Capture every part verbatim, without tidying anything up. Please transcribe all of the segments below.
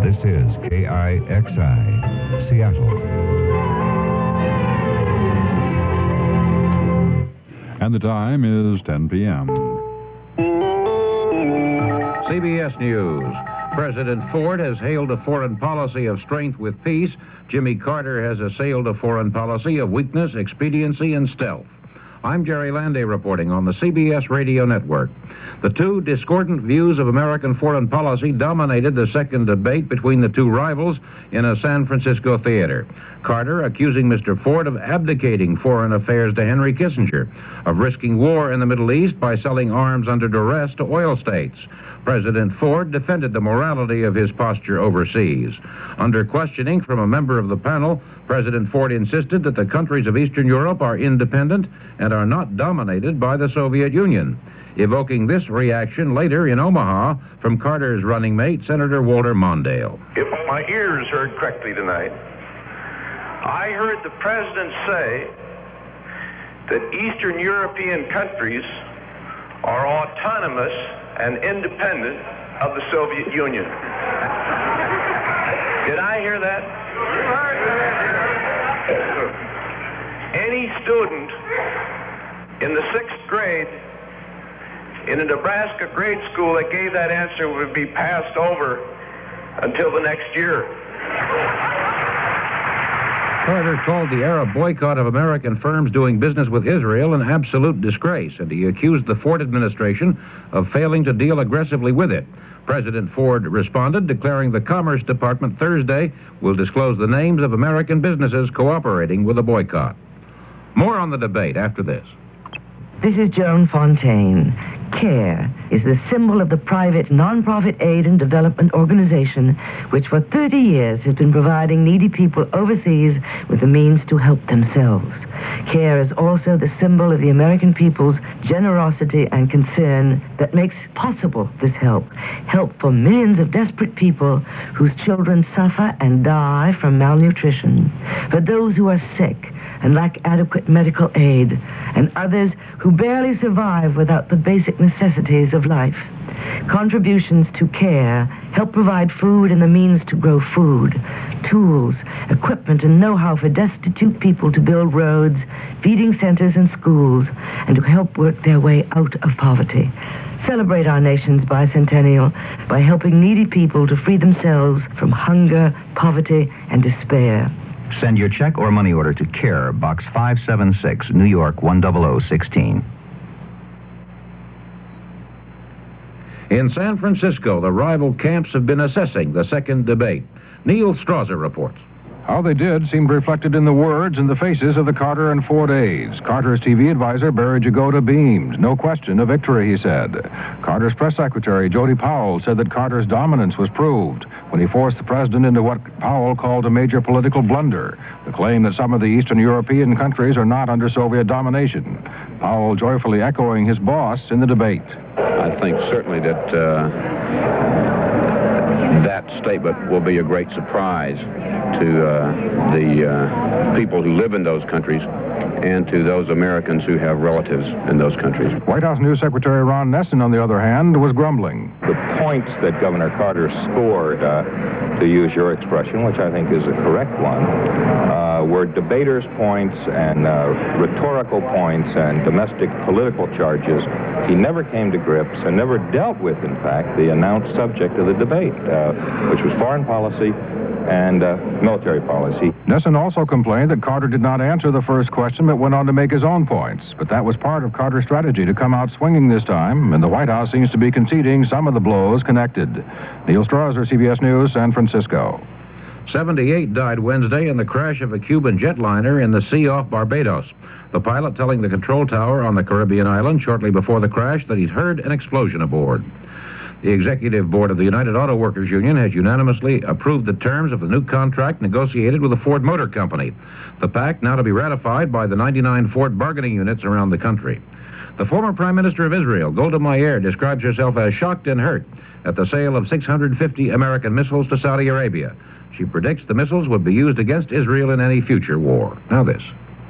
This is K I X I, Seattle. And the time is ten p.m. C B S News. President Ford has hailed a foreign policy of strength with peace. Jimmy Carter has assailed a foreign policy of weakness, expediency, and stealth. I'm Jerry Landay reporting on the C B S Radio Network. The two discordant views of American foreign policy dominated the second debate between the two rivals in a San Francisco theater. Carter accusing Mister Ford of abdicating foreign affairs to Henry Kissinger, of risking war in the Middle East by selling arms under duress to oil states. President Ford defended the morality of his posture overseas. Under questioning from a member of the panel, President Ford insisted that the countries of Eastern Europe are independent and are not dominated by the Soviet Union, evoking this reaction later in Omaha from Carter's running mate, Senator Walter Mondale. If my ears heard correctly tonight, I heard the president say that Eastern European countries are autonomous and independent of the Soviet Union. Did I hear that? Any student in the sixth grade in a Nebraska grade school that gave that answer would be passed over until the next year. Carter called the Arab boycott of American firms doing business with Israel an absolute disgrace, and he accused the Ford administration of failing to deal aggressively with it. President Ford responded, declaring the Commerce Department Thursday will disclose the names of American businesses cooperating with the boycott. More on the debate after this. This is Joan Fontaine. CARE is the symbol of the private non-profit aid and development organization which for thirty years has been providing needy people overseas with the means to help themselves. CARE is also the symbol of the American people's generosity and concern that makes possible this help. Help for millions of desperate people whose children suffer and die from malnutrition, for those who are sick and lack adequate medical aid, and others who barely survive without the basic necessities of life. Contributions to CARE help provide food and the means to grow food, tools, equipment, and know-how for destitute people to build roads, feeding centers, and schools, and to help work their way out of poverty. Celebrate our nation's bicentennial by helping needy people to free themselves from hunger, poverty, and despair. Send your check or money order to CARE, Box five seven six, New York one zero zero one six. In San Francisco, the rival camps have been assessing the second debate. Neil Strasser reports. How they did seemed reflected in the words and the faces of the Carter and Ford aides. Carter's T V advisor, Barry Jagoda, beamed. No question of victory, he said. Carter's press secretary, Jody Powell, said that Carter's dominance was proved when he forced the president into what Powell called a major political blunder, the claim that some of the Eastern European countries are not under Soviet domination. Powell joyfully echoing his boss in the debate. I think certainly that uh, that statement will be a great surprise to uh, the uh, people who live in those countries and to those Americans who have relatives in those countries. White House News Secretary Ron Nessen, on the other hand, was grumbling. The points that Governor Carter scored, uh, to use your expression, which I think is a correct one, uh, were debaters' points and uh, rhetorical points and domestic political charges. He never came to grips and never dealt with, in fact, the announced subject of the debate, uh, which was foreign policy and uh, military policy. Nessen also complained that Carter did not answer the first question but went on to make his own points. But that was part of Carter's strategy to come out swinging this time, and the White House seems to be conceding some of the blows connected. Neil Strasser, C B S News, San Francisco. seventy-eight died Wednesday in the crash of a Cuban jetliner in the sea off Barbados. The pilot telling the control tower on the Caribbean island shortly before the crash that he'd heard an explosion aboard. The executive board of the United Auto Workers Union has unanimously approved the terms of the new contract negotiated with the Ford Motor Company. The pact now to be ratified by the ninety-nine Ford bargaining units around the country. The former Prime Minister of Israel, Golda Meir, describes herself as shocked and hurt at the sale of six hundred fifty American missiles to Saudi Arabia. She predicts the missiles would be used against Israel in any future war. Now this.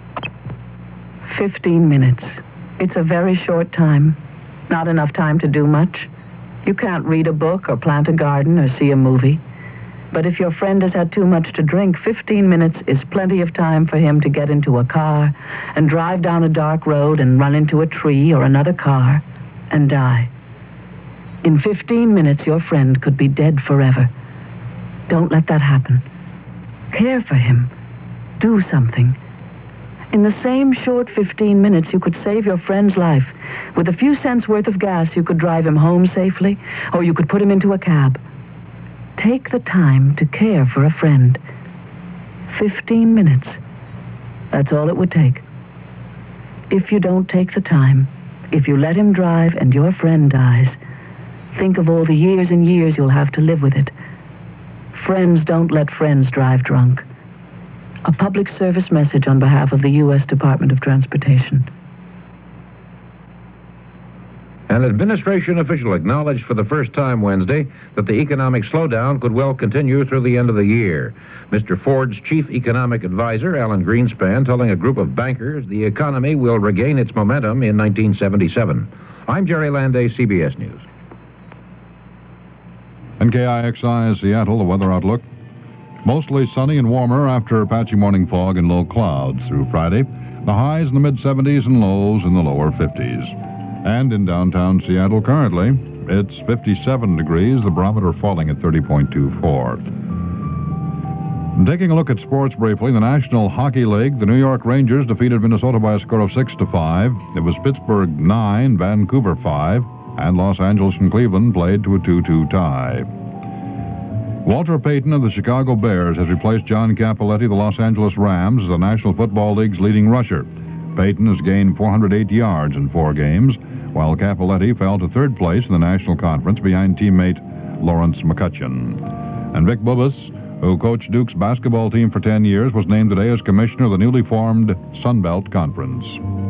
Fifteen minutes. It's a very short time. Not enough time to do much. You can't read a book or plant a garden or see a movie. But if your friend has had too much to drink, fifteen minutes is plenty of time for him to get into a car and drive down a dark road and run into a tree or another car and die. In fifteen minutes, your friend could be dead forever. Don't let that happen. Care for him. Do something. In the same short fifteen minutes, you could save your friend's life. With a few cents worth of gas, you could drive him home safely, or you could put him into a cab. Take the time to care for a friend. Fifteen minutes. That's all it would take. If you don't take the time, if you let him drive and your friend dies, think of all the years and years you'll have to live with it. Friends don't let friends drive drunk. A public service message on behalf of the U S Department of Transportation. An administration official acknowledged for the first time Wednesday that the economic slowdown could well continue through the end of the year. Mister Ford's chief economic advisor, Alan Greenspan, telling a group of bankers the economy will regain its momentum in nineteen seventy-seven. I'm Jerry Landay, C B S News. N K I X I Seattle, the weather outlook. Mostly sunny and warmer after patchy morning fog and low clouds through Friday. The highs in the mid seventies and lows in the lower fifties. And in downtown Seattle currently, it's fifty-seven degrees, the barometer falling at thirty point two four. Taking a look at sports briefly, the National Hockey League, the New York Rangers defeated Minnesota by a score of six to five. It was Pittsburgh nine, Vancouver five, and Los Angeles and Cleveland played to a two two tie. Walter Payton of the Chicago Bears has replaced John Cappelletti, the Los Angeles Rams, as the National Football League's leading rusher. Payton has gained four hundred eight yards in four games, while Cappelletti fell to third place in the National Conference behind teammate Lawrence McCutcheon. And Vic Bubas, who coached Duke's basketball team for ten years, was named today as commissioner of the newly formed Sun Belt Conference.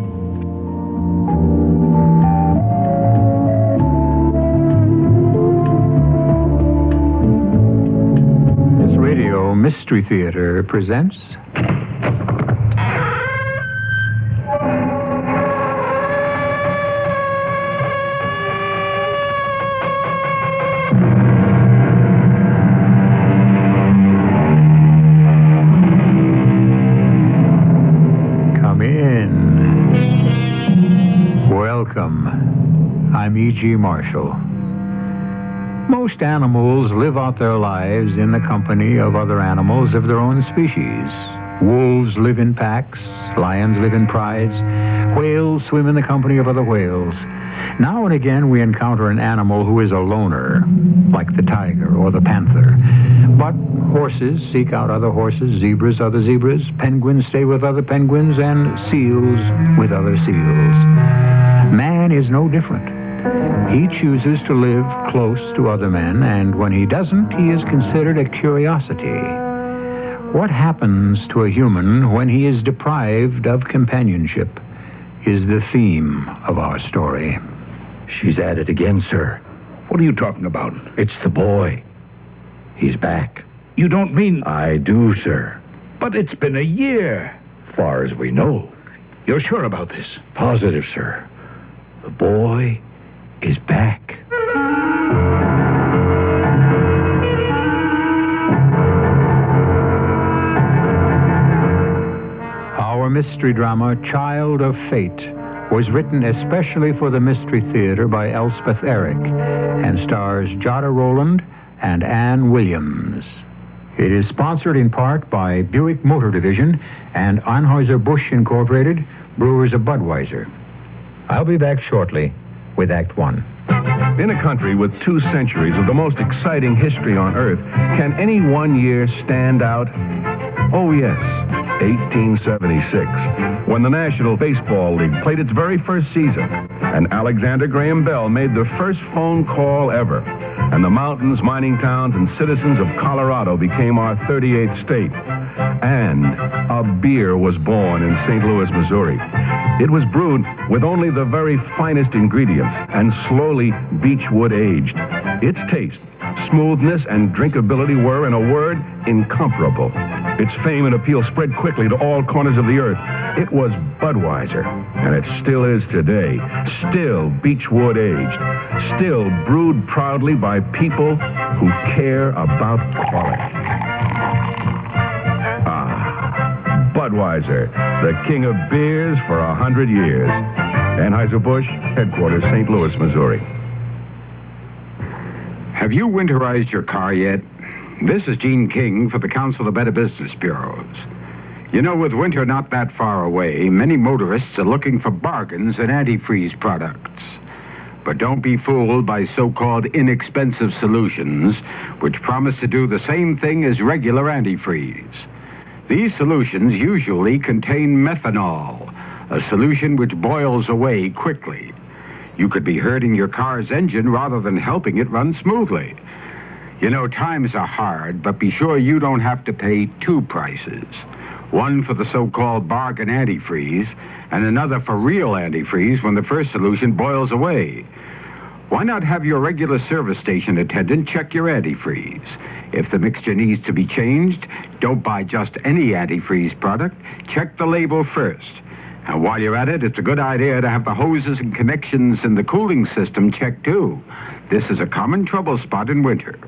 This Radio Mystery Theater presents... I'm E G. Marshall. Most animals live out their lives in the company of other animals of their own species. Wolves live in packs, lions live in prides, whales swim in the company of other whales. Now and again we encounter an animal who is a loner, like the tiger or the panther. But horses seek out other horses, zebras other zebras, penguins stay with other penguins, and seals with other seals. Man is no different. He chooses to live close to other men, and when he doesn't, he is considered a curiosity. What happens to a human when he is deprived of companionship is the theme of our story. She's at it again, sir. What are you talking about? It's the boy. He's back. You don't mean... I do, sir. But it's been a year. Far as we know. You're sure about this? Positive, sir. The boy is back. Our mystery drama, Child of Fate, was written especially for the Mystery Theater by Elspeth Eric and stars Jada Rowland and Ann Williams. It is sponsored in part by Buick Motor Division and Anheuser-Busch Incorporated, brewers of Budweiser. I'll be back shortly with Act One. In a country with two centuries of the most exciting history on Earth, can any one year stand out? Oh, yes, eighteen seventy-six, when the National Baseball League played its very first season, and Alexander Graham Bell made the first phone call ever, and the mountains, mining towns, and citizens of Colorado became our thirty-eighth state. And a beer was born in Saint Louis, Missouri. It was brewed with only the very finest ingredients and slowly beechwood aged. Its taste, Smoothness and drinkability were, in a word, incomparable. Its fame and appeal spread quickly to all corners of the earth. It was Budweiser, and it still is today. Still Beechwood aged. Still brewed proudly by people who care about quality. Ah, Budweiser, the king of beers for a hundred years. Anheuser-Busch, headquarters, Saint Louis, Missouri. Have you winterized your car yet? This is Gene King for the Council of Better Business Bureaus. You know, with winter not that far away, many motorists are looking for bargains in antifreeze products. But don't be fooled by so-called inexpensive solutions, which promise to do the same thing as regular antifreeze. These solutions usually contain methanol, a solution which boils away quickly. You could be hurting your car's engine rather than helping it run smoothly. You know, times are hard, but be sure you don't have to pay two prices. One for the so-called bargain antifreeze, and another for real antifreeze when the first solution boils away. Why not have your regular service station attendant check your antifreeze? If the mixture needs to be changed, don't buy just any antifreeze product. Check the label first. And while you're at it, it's a good idea to have the hoses and connections in the cooling system checked, too. This is a common trouble spot in winter.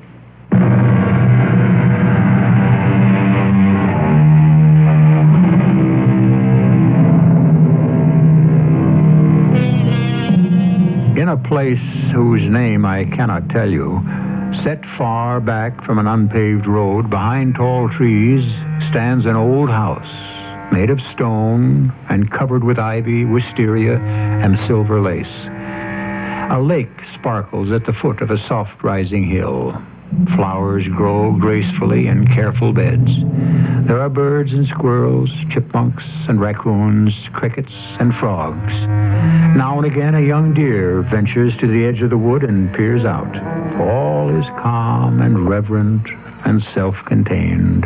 In a place whose name I cannot tell you, set far back from an unpaved road, behind tall trees, stands an old house, made of stone and covered with ivy, wisteria, and silver lace. A lake sparkles at the foot of a soft rising hill. Flowers grow gracefully in careful beds. There are birds and squirrels, chipmunks and raccoons, crickets and frogs. Now and again a young deer ventures to the edge of the wood and peers out. All is calm and reverent and self-contained.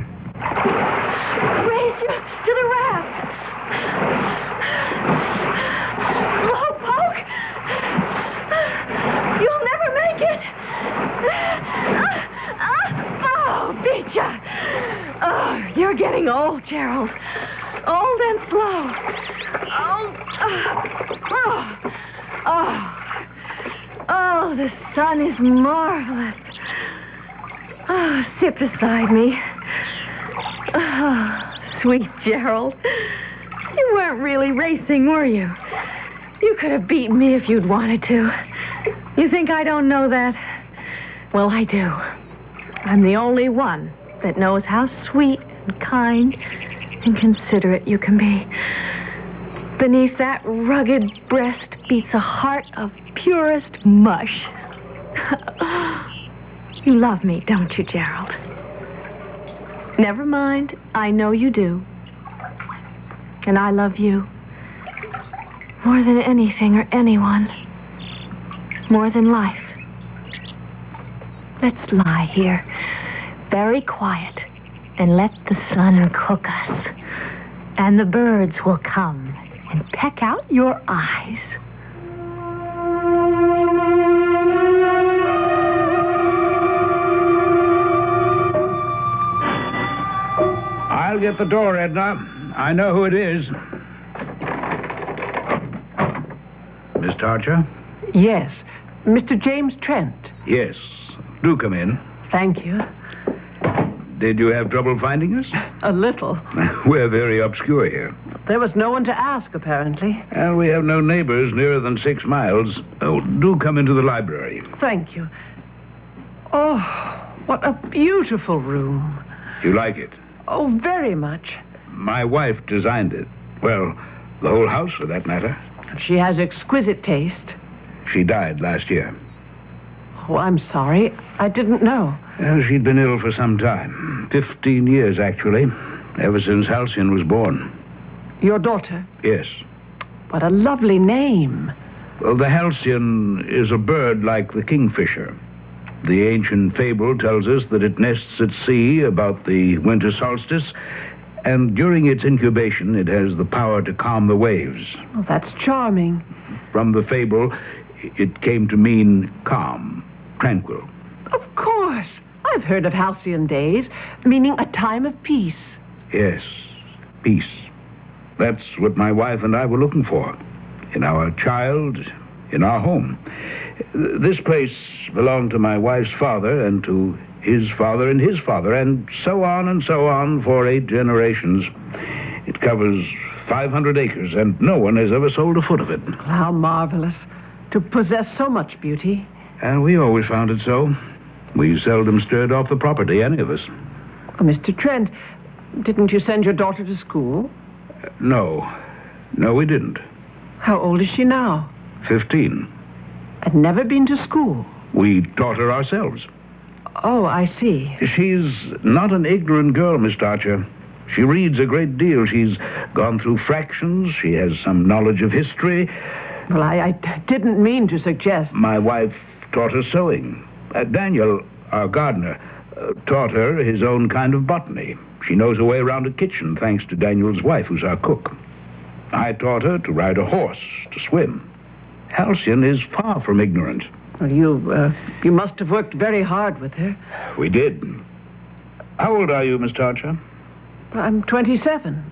Oh, you're getting old, Gerald. Old and slow. Oh, oh, oh, oh, the sun is marvelous. Oh, sit beside me. Oh, sweet Gerald. You weren't really racing, were you? You could have beaten me if you'd wanted to. You think I don't know that? Well, I do. I'm the only one that knows how sweet and kind and considerate you can be. Beneath that rugged breast beats a heart of purest mush. You love me, don't you, Gerald? Never mind, I know you do. And I love you. More than anything or anyone. More than life. Let's lie here, very quiet, and let the sun cook us. And the birds will come and peck out your eyes. I'll get the door, Edna. I know who it is. Miss Archer? Yes, Mister James Trent. Yes. Do come in. Thank you. Did you have trouble finding us? A little. We're very obscure here. There was no one to ask, apparently. Well, we have no neighbors nearer than six miles. Oh, do come into the library. Thank you. Oh, what a beautiful room. You like it? Oh, very much. My wife designed it. Well, the whole house, for that matter. She has exquisite taste. She died last year. Oh, I'm sorry. I didn't know. Well, she'd been ill for some time. Fifteen years, actually. Ever since Halcyon was born. Your daughter? Yes. What a lovely name. Well, the Halcyon is a bird like the kingfisher. The ancient fable tells us that it nests at sea about the winter solstice, and during its incubation, it has the power to calm the waves. Oh, that's charming. From the fable, it came to mean calm, tranquil. Of course. course. I've heard of halcyon days, meaning a time of peace. Yes, peace. That's what my wife and I were looking for. In our child, in our home. This place belonged to my wife's father and to his father and his father, and so on and so on for eight generations. It covers five hundred acres, and no one has ever sold a foot of it. How marvelous to possess so much beauty. And we always found it so. We seldom stirred off the property, any of us. Oh, Mister Trent, didn't you send your daughter to school? Uh, no. No, we didn't. How old is she now? Fifteen. And never been to school? We taught her ourselves. Oh, I see. She's not an ignorant girl, Miss Archer. She reads a great deal. She's gone through fractions. She has some knowledge of history. Well, I, I didn't mean to suggest... My wife taught her sewing. Uh, Daniel, our gardener, uh, taught her his own kind of botany. She knows her way around a kitchen, thanks to Daniel's wife, who's our cook. I taught her to ride a horse, to swim. Halcyon is far from ignorant. Well, you, uh, you must have worked very hard with her. We did. How old are you, Miss Archer? I'm twenty-seven.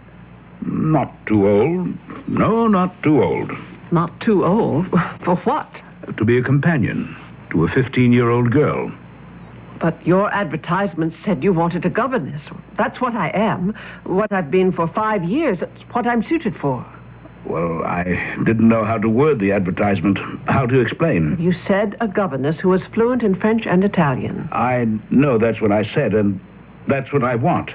Not too old. No, not too old. Not too old? For what? To be a companion to a fifteen-year-old girl. But your advertisement said you wanted a governess. That's what I am. What I've been for five years. That's what I'm suited for. Well, I didn't know how to word the advertisement. How to explain? You said a governess who was fluent in French and Italian. I know that's what I said, and that's what I want.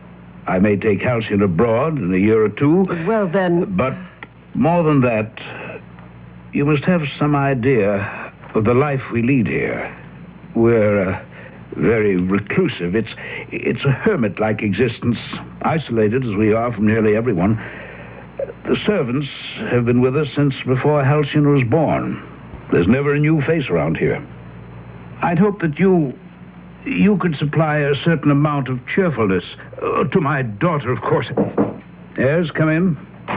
I may take Halcyon abroad in a year or two. Well, then... But more than that, you must have some idea of the life we lead here. We're uh, very reclusive. It's, it's a hermit-like existence, isolated as we are from nearly everyone. The servants have been with us since before Halcyon was born. There's never a new face around here. I'd hope that you... you could supply a certain amount of cheerfulness. Uh, to my daughter, of course. Yes, come in.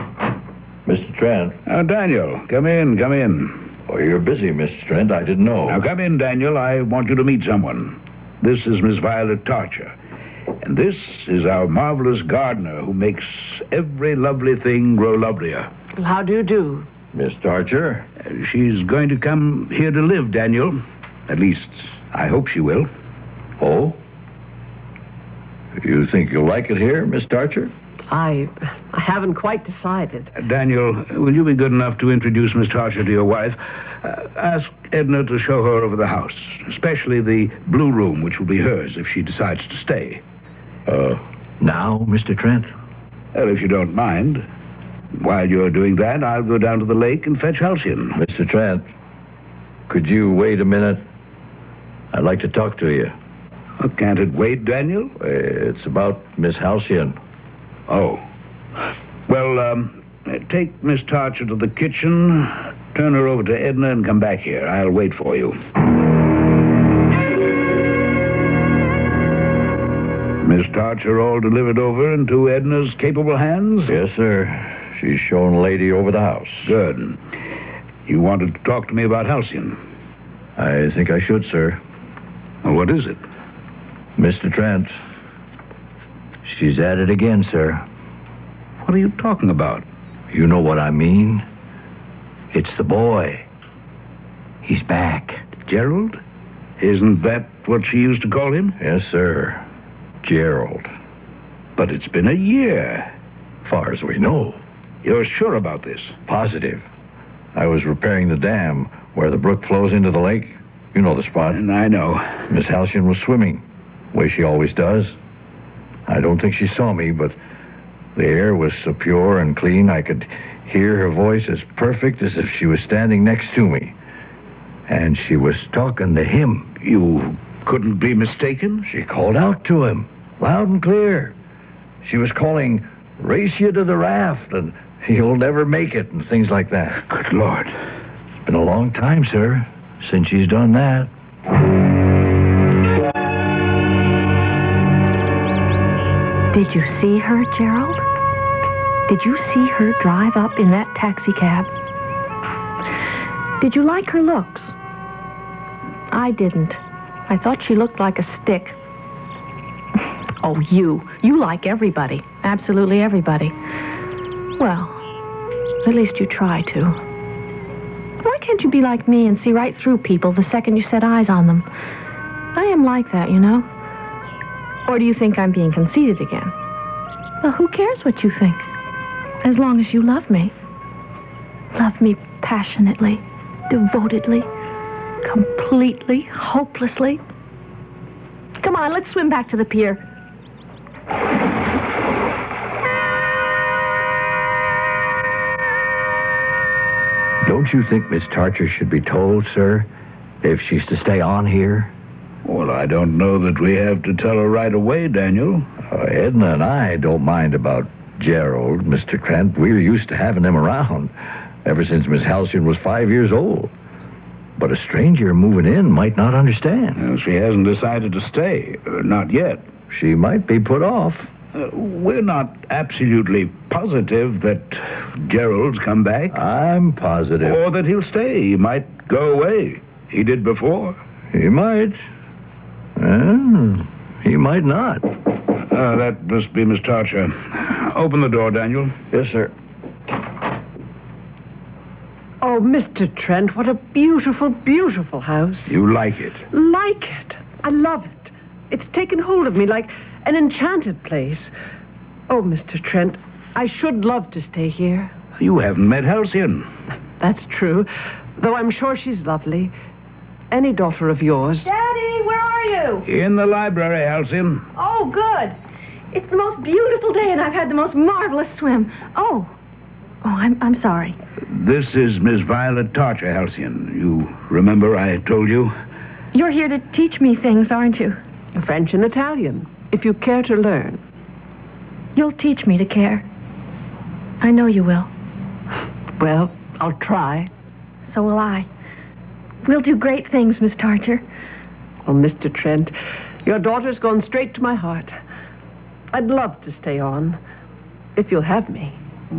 Mister Trent. Oh, Daniel, come in, come in. Oh, you're busy, Mister Trent. I didn't know. Now, come in, Daniel. I want you to meet someone. This is Miss Violet Tarcher. And this is our marvelous gardener who makes every lovely thing grow lovelier. Well, how do you do? Miss Tarcher? Uh, she's going to come here to live, Daniel. At least, I hope she will. Oh? You think you'll like it here, Miss Tarcher? I... I haven't quite decided. Uh, Daniel, will you be good enough to introduce Miss Tarcher to your wife? Uh, ask Edna to show her over the house, especially the blue room, which will be hers if she decides to stay. Uh, now, Mister Trent? Well, if you don't mind. While you're doing that, I'll go down to the lake and fetch Halcyon. Mister Trent, could you wait a minute? I'd like to talk to you. Oh, can't it wait, Daniel? It's about Miss Halcyon. Oh. Well, um, take Miss Tarcher to the kitchen, turn her over to Edna, and come back here. I'll wait for you. Miss Tarcher all delivered over into Edna's capable hands? Yes, sir. She's shown a lady over the house. Good. You wanted to talk to me about Halcyon? I think I should, sir. Well, what is it? Mister Trent, she's at it again, sir. What are you talking about? You know what I mean. It's the boy. He's back. Gerald? Isn't that what she used to call him? Yes, sir. Gerald. But it's been a year. Far as we know. You're sure about this? Positive. I was repairing the dam where the brook flows into the lake. You know the spot. And I know. Miss Halcyon was swimming, way she always does. I don't think she saw me, but the air was so pure and clean I could hear her voice as perfect as if she was standing next to me. And she was talking to him. You couldn't be mistaken? She called out to him, loud and clear. She was calling, "Race you to the raft," and "You'll never make it," and things like that. Good Lord. It's been a long time, sir, since she's done that. Did you see her, Gerald? Did you see her drive up in that taxi cab? Did you like her looks? I didn't. I thought she looked like a stick. Oh, you. You like everybody. Absolutely everybody. Well, at least you try to. Why can't you be like me and see right through people the second you set eyes on them? I am like that, you know. Or do you think I'm being conceited again? Well, who cares what you think? As long as you love me. Love me passionately, devotedly, completely, hopelessly. Come on, let's swim back to the pier. Don't you think Miss Tarcher should be told, sir, if she's to stay on here? Well, I don't know that we have to tell her right away, Daniel. Uh, Edna and I don't mind about Gerald, Mister Trent. We're used to having him around ever since Miss Halcyon was five years old. But a stranger moving in might not understand. Well, she hasn't decided to stay. Uh, not yet. She might be put off. Uh, we're not absolutely positive that Gerald's come back. I'm positive. Or that he'll stay. He might go away. He did before. He might. Uh, he might not. Uh, that must be Miss Tarcher. Open the door, Daniel. Yes, sir. Oh, Mister Trent, what a beautiful, beautiful house. You like it? Like it. I love it. It's taken hold of me like an enchanted place. Oh, Mister Trent, I should love to stay here. You haven't met Halcyon. That's true, though I'm sure she's lovely. Any daughter of yours. Daddy, where are you? In the library, Halcyon. Oh, good. It's the most beautiful day, and I've had the most marvelous swim. Oh. Oh, I'm, I'm sorry. This is Miss Violet Tarcher, Halcyon. You remember I told you? You're here to teach me things, aren't you? French and Italian, if you care to learn. You'll teach me to care. I know you will. Well, I'll try. So will I. We'll do great things, Miss Tarcher. Oh, Mister Trent, your daughter's gone straight to my heart. I'd love to stay on, if you'll have me.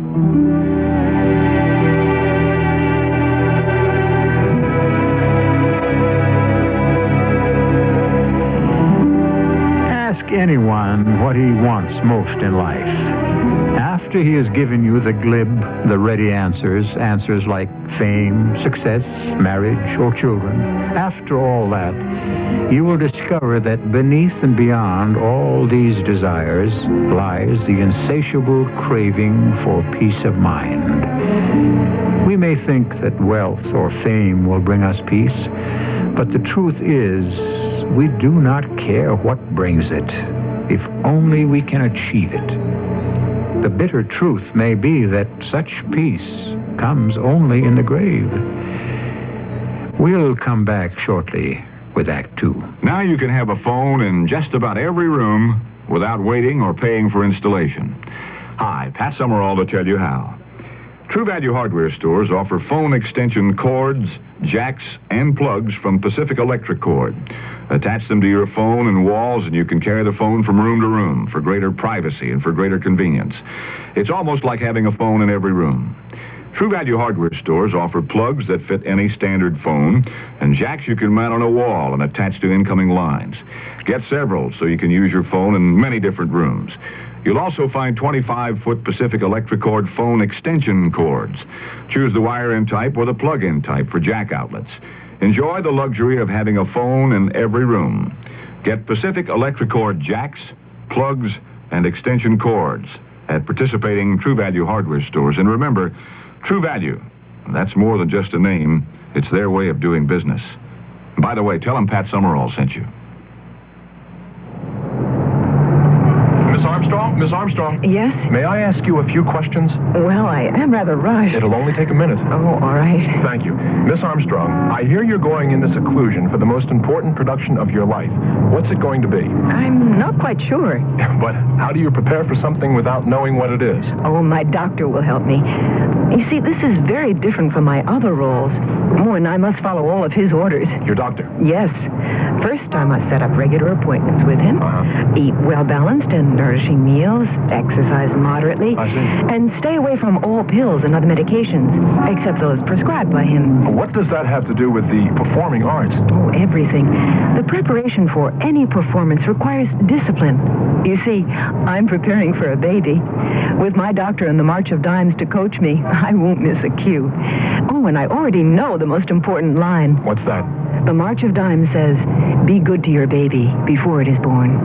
Ask anyone what he wants most in life. After he has given you the glib, the ready answers, answers like fame, success, marriage, or children, after all that, you will discover that beneath and beyond all these desires lies the insatiable craving for peace of mind. We may think that wealth or fame will bring us peace, but the truth is we do not care what brings it, if only we can achieve it. The bitter truth may be that such peace comes only in the grave. We'll come back shortly with Act Two. Now you can have a phone in just about every room without waiting or paying for installation. Hi, Pat Summerall to tell you how. True Value hardware stores offer phone extension cords, jacks, and plugs from Pacific Electric Cord. Attach them to your phone and walls, and you can carry the phone from room to room for greater privacy and for greater convenience. It's almost like having a phone in every room. True Value hardware stores offer plugs that fit any standard phone and jacks you can mount on a wall and attach to incoming lines. Get several so you can use your phone in many different rooms. You'll also find twenty-five foot Pacific Electric Cord phone extension cords. Choose the wire-in type or the plug-in type for jack outlets. Enjoy the luxury of having a phone in every room. Get Pacific Electric Cord jacks, plugs, and extension cords at participating True Value hardware stores. And remember, True Value, that's more than just a name. It's their way of doing business. And by the way, tell them Pat Summerall sent you. Miss Armstrong? Miss Armstrong? Yes? May I ask you a few questions? Well, I am rather rushed. It'll only take a minute. Oh, all right. Thank you. Miss Armstrong, I hear you're going into seclusion for the most important production of your life. What's it going to be? I'm not quite sure. But how do you prepare for something without knowing what it is? Oh, my doctor will help me. You see, this is very different from my other roles. Oh, and I must follow all of his orders. Your doctor? Yes. First, I must set up regular appointments with him, uh-huh. eat well-balanced and nourishing meals, meals, exercise moderately, and stay away from all pills and other medications, except those prescribed by him. What does that have to do with the performing arts? Oh, everything. The preparation for any performance requires discipline. You see, I'm preparing for a baby. With my doctor and the March of Dimes to coach me, I won't miss a cue. Oh, and I already know the most important line. What's that? The March of Dimes says, be good to your baby before it is born.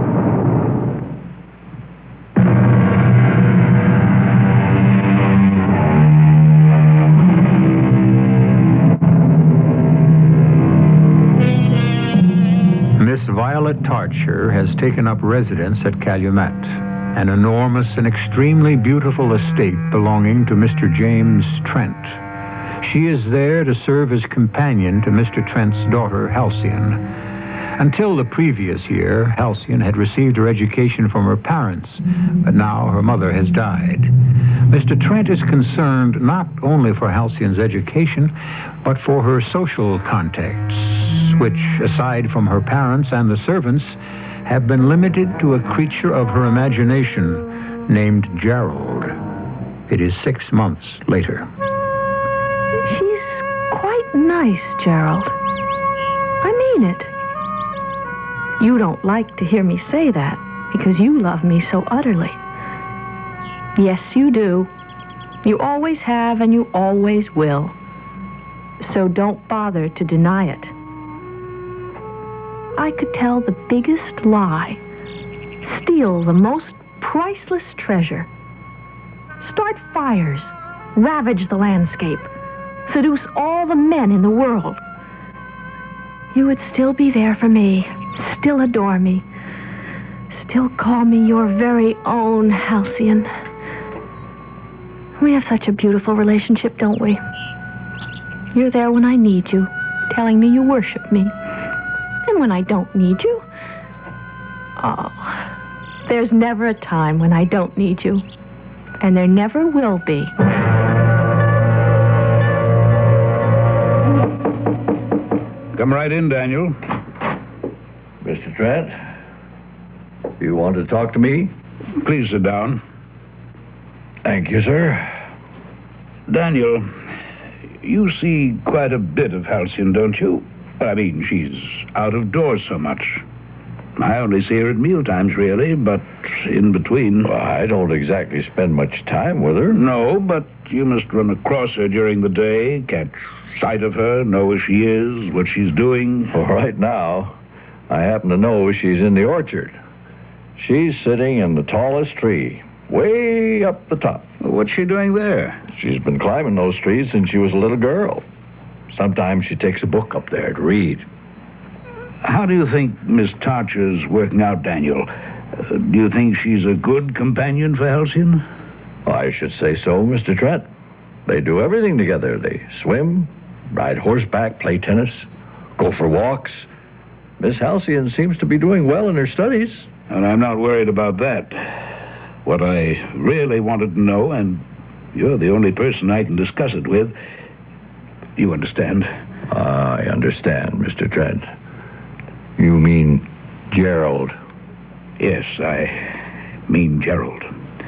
Miss Violet Tarcher has taken up residence at Calumet, an enormous and extremely beautiful estate belonging to Mister James Trent. She is there to serve as companion to Mister Trent's daughter, Halcyon. Until the previous year, Halcyon had received her education from her parents, but now her mother has died. Mister Trent is concerned not only for Halcyon's education, but for her social contacts, which, aside from her parents and the servants, have been limited to a creature of her imagination named Gerald. It is six months later. She's quite nice, Gerald. I mean it. You don't like to hear me say that because you love me so utterly. Yes, you do. You always have and you always will. So don't bother to deny it. I could tell the biggest lie, steal the most priceless treasure, start fires, ravage the landscape, seduce all the men in the world. You would still be there for me, still adore me, still call me your very own Halcyon. We have such a beautiful relationship, don't we? You're there when I need you, telling me you worship me. And when I don't need you, oh, there's never a time when I don't need you. And there never will be. Come right in, Daniel. Mister Trent, you want to talk to me? Please sit down. Thank you, sir. Daniel, you see quite a bit of Halcyon, don't you? I mean, she's out of doors so much. I only see her at mealtimes, really, but in between... Well, I don't exactly spend much time with her. No, but you must run across her during the day, catch sight of her, know where she is, what she's doing. Well, right now, I happen to know she's in the orchard. She's sitting in the tallest tree, way up the top. What's she doing there? She's been climbing those trees since she was a little girl. Sometimes she takes a book up there to read. How do you think Miss Tarcher's working out, Daniel? Uh, do you think she's a good companion for Halcyon? I should say so, Mister Trent. They do everything together. They swim, ride horseback, play tennis, go for walks. Miss Halcyon seems to be doing well in her studies. And I'm not worried about that. What I really wanted to know, and you're the only person I can discuss it with, you understand? I understand, Mister Trent. You mean Gerald? Yes, I mean Gerald.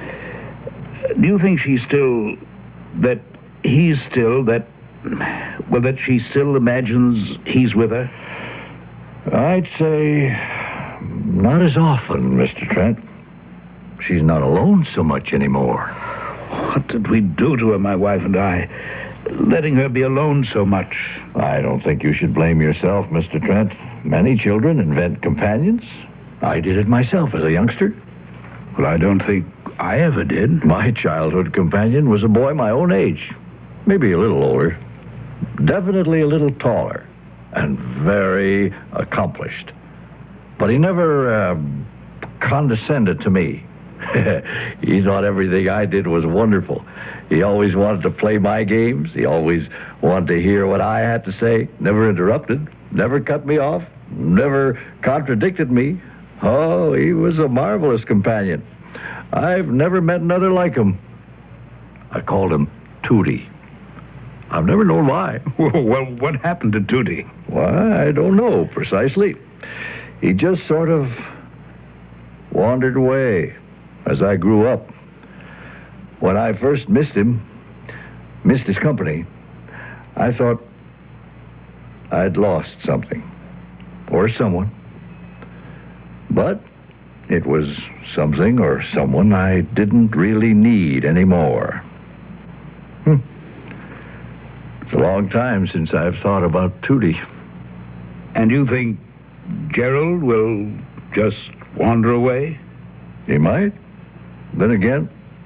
Do you think she's still... that he's still... that... well, that she still imagines he's with her? I'd say not as often, Mister Trent. She's not alone so much anymore. What did we do to her, my wife and I? Letting her be alone so much. I don't think you should blame yourself, Mister Trent. Many children invent companions. I did it myself as a youngster. Well, I don't think I ever did. My childhood companion was a boy my own age. Maybe a little older. Definitely a little taller. And very accomplished. But he never uh, condescended to me. He thought everything I did was wonderful. He always wanted to play my games. He always wanted to hear what I had to say. Never interrupted. Never cut me off. Never contradicted me. Oh, he was a marvelous companion. I've never met another like him. I called him Tootie. I've never known why. Well, what happened to Tootie? Why, I don't know precisely. He just sort of wandered away. as I grew up. When I first missed him, missed his company, I thought I'd lost something, or someone. But it was something or someone I didn't really need anymore. Hmm. It's a long time since I've thought about Tootie. And you think Gerald will just wander away? He might. Then again,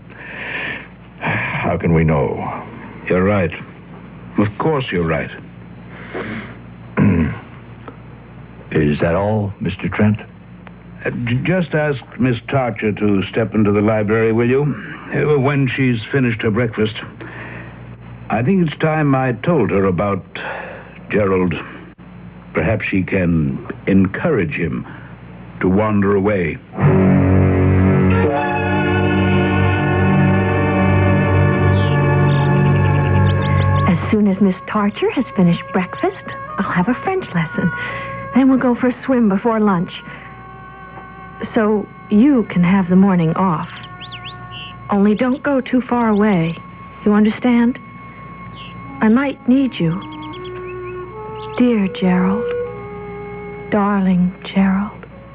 how can we know? You're right. Of course you're right. Is that all, Mister Trent? Uh, j- just ask Miss Tarcher to step into the library, will you? Uh, when she's finished her breakfast. I think it's time I told her about Gerald. Perhaps she can encourage him to wander away. As soon as Miss Tarcher has finished breakfast, I'll have a French lesson. Then we'll go for a swim before lunch. So you can have the morning off. Only don't go too far away. You understand? I might need you. Dear Gerald. Darling Gerald.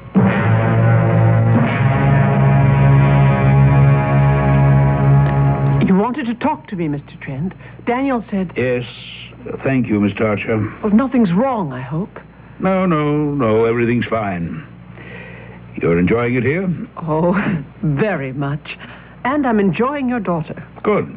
You wanted to talk to me, Mister Trent. Daniel said... Yes, thank you, Miss Tarcher. Well, nothing's wrong, I hope. No, no, no, everything's fine. You're enjoying it here? Oh, very much. And I'm enjoying your daughter. Good.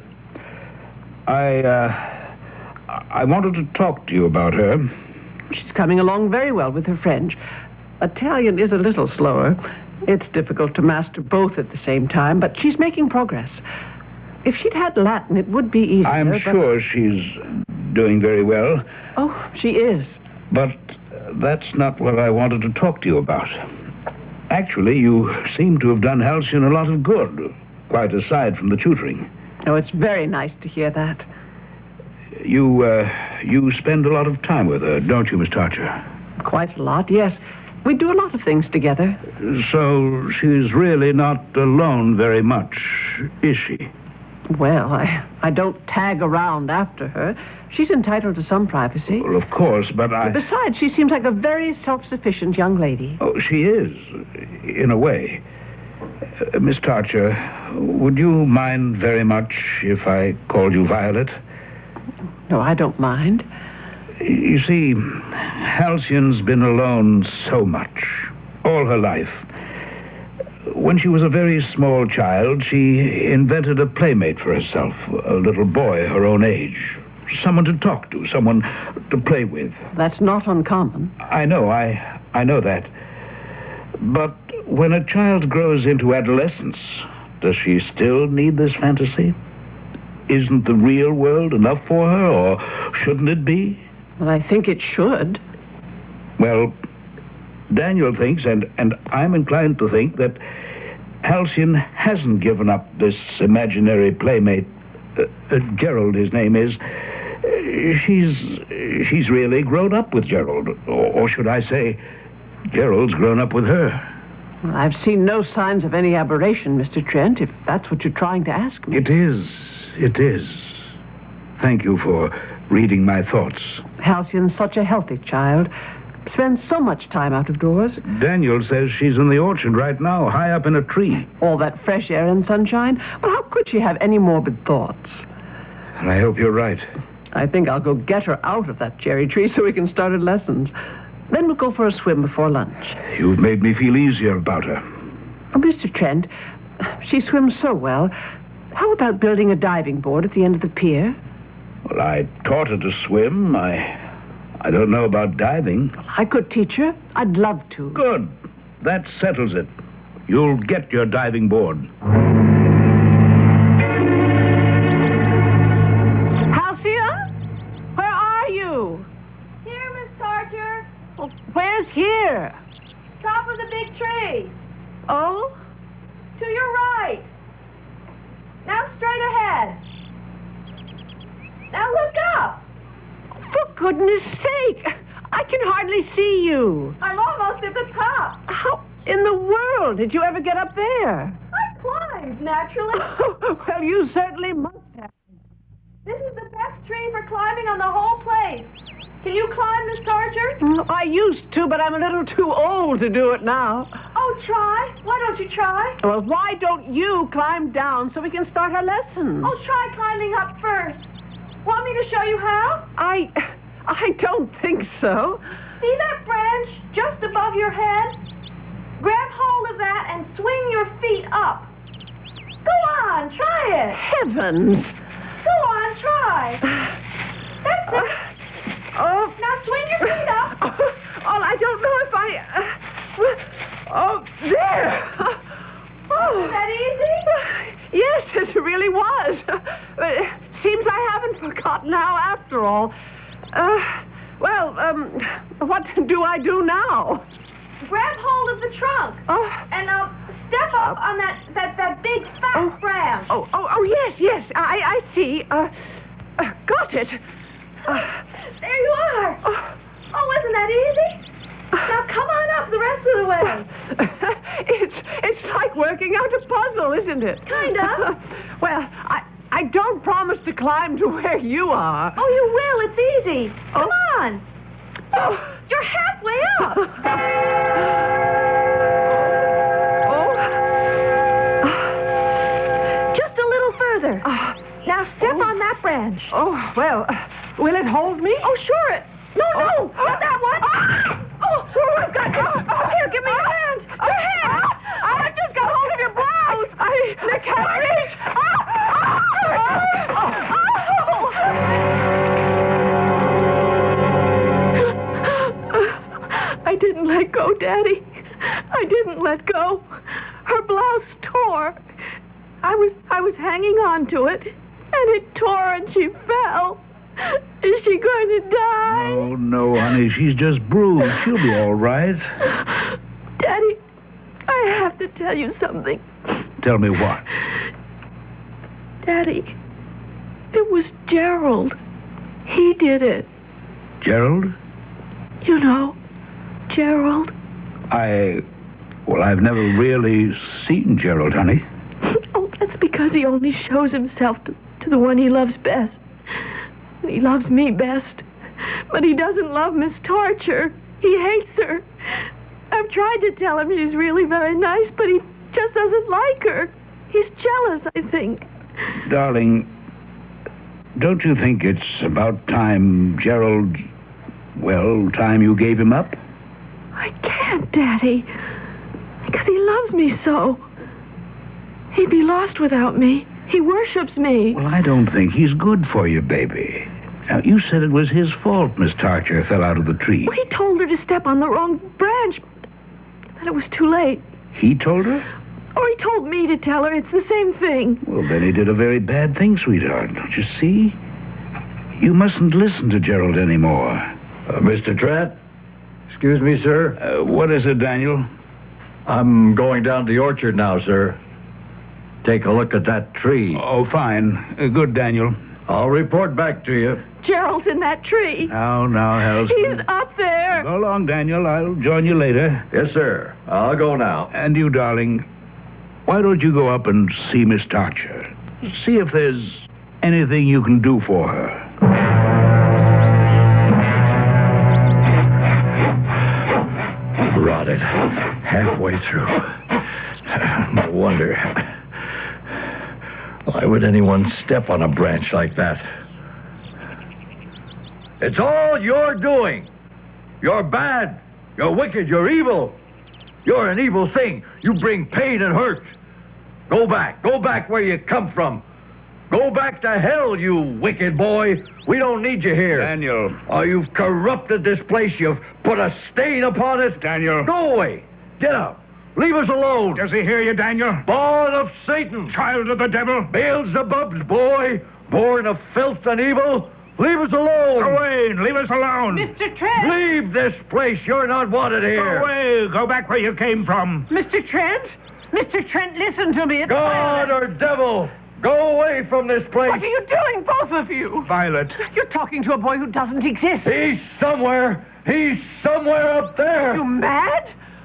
I, uh, I wanted to talk to you about her. She's coming along very well with her French. Italian is a little slower. It's difficult to master both at the same time, but she's making progress. If she'd had Latin, it would be easier. I'm but... sure she's doing very well. Oh, she is. But that's not what I wanted to talk to you about. Actually, you seem to have done Halcyon a lot of good, quite aside from the tutoring. Oh, it's very nice to hear that. You, uh, you spend a lot of time with her, don't you, Miss Tarcher? Quite a lot, yes. We do a lot of things together. So she's really not alone very much, is she? Well, I, I don't tag around after her. She's entitled to some privacy. Well, of course, but I... Besides, she seems like a very self-sufficient young lady. Oh, she is, in a way. Uh, Miss Tarcher, would you mind very much if I called you Violet? No, I don't mind. You see, Halcyon's been alone so much, all her life. When she was a very small child, she invented a playmate for herself, a little boy her own age. Someone to talk to, someone to play with. That's not uncommon. I know, I, I know that. But when a child grows into adolescence, does she still need this fantasy? Isn't the real world enough for her, or shouldn't it be? Well, I think it should. Well, Daniel thinks, and, and I'm inclined to think, that Halcyon hasn't given up this imaginary playmate. Uh, uh, Gerald, his name is. Uh, she's she's really grown up with Gerald. Or, or should I say, Gerald's grown up with her. Well, I've seen no signs of any aberration, Mister Trent, if that's what you're trying to ask me. It is. It is. Thank you for reading my thoughts. Halcyon's such a healthy child. Spends so much time out of doors. Daniel says she's in the orchard right now, high up in a tree. All that fresh air and sunshine. Well, how could she have any morbid thoughts? And I hope you're right. I think I'll go get her out of that cherry tree so we can start at lessons. Then we'll go for a swim before lunch. You've made me feel easier about her. Oh, Mister Trent, she swims so well. How about building a diving board at the end of the pier? Well, I taught her to swim. I... I don't know about diving. I could teach her. I'd love to. Good. That settles it. You'll get your diving board. Halcyon? Where are you? Here, Miss Tarcher. Well, where's here? Top of the big tree. Oh? To your right. Now straight ahead. Now look up. For goodness sake! I can hardly see you. I'm almost at the top. How in the world did you ever get up there? I climbed. climbed, naturally. Well, you certainly must have. This is the best tree for climbing on the whole place. Can you climb, Miss Torcher? Mm, I used to, but I'm a little too old to do it now. Oh, try. Why don't you try? Well, why don't you climb down so we can start our lessons? Oh, try climbing up first. Want me to show you how? I... I don't think so. See that branch just above your head? Grab hold of that and swing your feet up. Go on, try it. Heavens. Go on, try. That's it. Oh. Now swing your feet up. Oh, oh I don't know if I... Uh, oh, there. Oh. Was that easy? Yes, it really was. It seems I haven't forgotten now after all. Uh, well, um, what do I do now? Grab hold of the trunk. Oh. And uh, step up on that, that, that big fat oh. branch. Oh, oh, oh, yes, yes, I, I see. Uh, uh, got it. Uh, there you are. Oh. oh, isn't that easy? Now come on up the rest of the way. it's it's like working out a puzzle, isn't it? Kinda. Well, I I don't promise to climb to where you are. Oh, you will. It's easy. Come oh. on. Oh, you're halfway up. oh. Just a little further. Uh, now step oh. on that branch. Oh, well, uh, will it hold me? Oh, sure it. No, oh. no, not that one. Ah! Oh, oh, I've got you. Oh, here, give me your hand. Your hand. Oh, I just got hold of your blouse. I, I can't reach. I didn't let go, Daddy. I didn't let go. Her blouse tore. I was I was hanging on to it, and it tore and she fell. Is she going to die? Oh, no, honey. She's just bruised. She'll be all right. Daddy, I have to tell you something. Tell me what? Daddy, it was Gerald. He did it. Gerald? You know, Gerald. I... Well, I've never really seen Gerald, honey. Oh, that's because he only shows himself to, to the one he loves best. And he loves me best. But he doesn't love Miss Torcher. He hates her. I've tried to tell him she's really very nice, but he just doesn't like her. He's jealous, I think. Darling, don't you think it's about time Gerald... Well, time you gave him up? I can't, Daddy. Because he loves me so. He'd be lost without me. He worships me. Well, I don't think he's good for you, baby. Now, you said it was his fault Miss Torcher fell out of the tree. Well, he told her to step on the wrong branch. But it was too late. He told her? Or he told me to tell her. It's the same thing. Well, then he did a very bad thing, sweetheart. Don't you see? You mustn't listen to Gerald anymore. Uh, Mister Trent? Excuse me, sir? Uh, what is it, Daniel? I'm going down to the orchard now, sir. Take a look at that tree. Oh, fine. Uh, good, Daniel. I'll report back to you. Gerald's in that tree. Now, now, Halston. He's up there. Go along, Daniel. I'll join you later. Yes, sir. I'll go now. And you, darling, why don't you go up and see Miss Torcher? See if there's anything you can do for her. Rotted. Halfway through. No wonder. Why would anyone step on a branch like that? It's all your doing. You're bad. You're wicked. You're evil. You're an evil thing. You bring pain and hurt. Go back. Go back where you come from. Go back to hell, you wicked boy. We don't need you here. Daniel. Oh, you've corrupted this place. You've put a stain upon it. Daniel. Go away. Get out. Leave us alone. Does he hear you, Daniel? Born of Satan. Child of the devil. Beelzebub's boy. Born of filth and evil. Leave us alone. Go away and leave us alone. Mister Trent. Leave this place. You're not wanted here. Go away. Go back where you came from. Mister Trent? Mister Trent, listen to me. It's God Violet. or devil. Go away from this place. What are you doing, both of you? Violet. You're talking to a boy who doesn't exist. He's somewhere. He's somewhere up there. You mad? A boy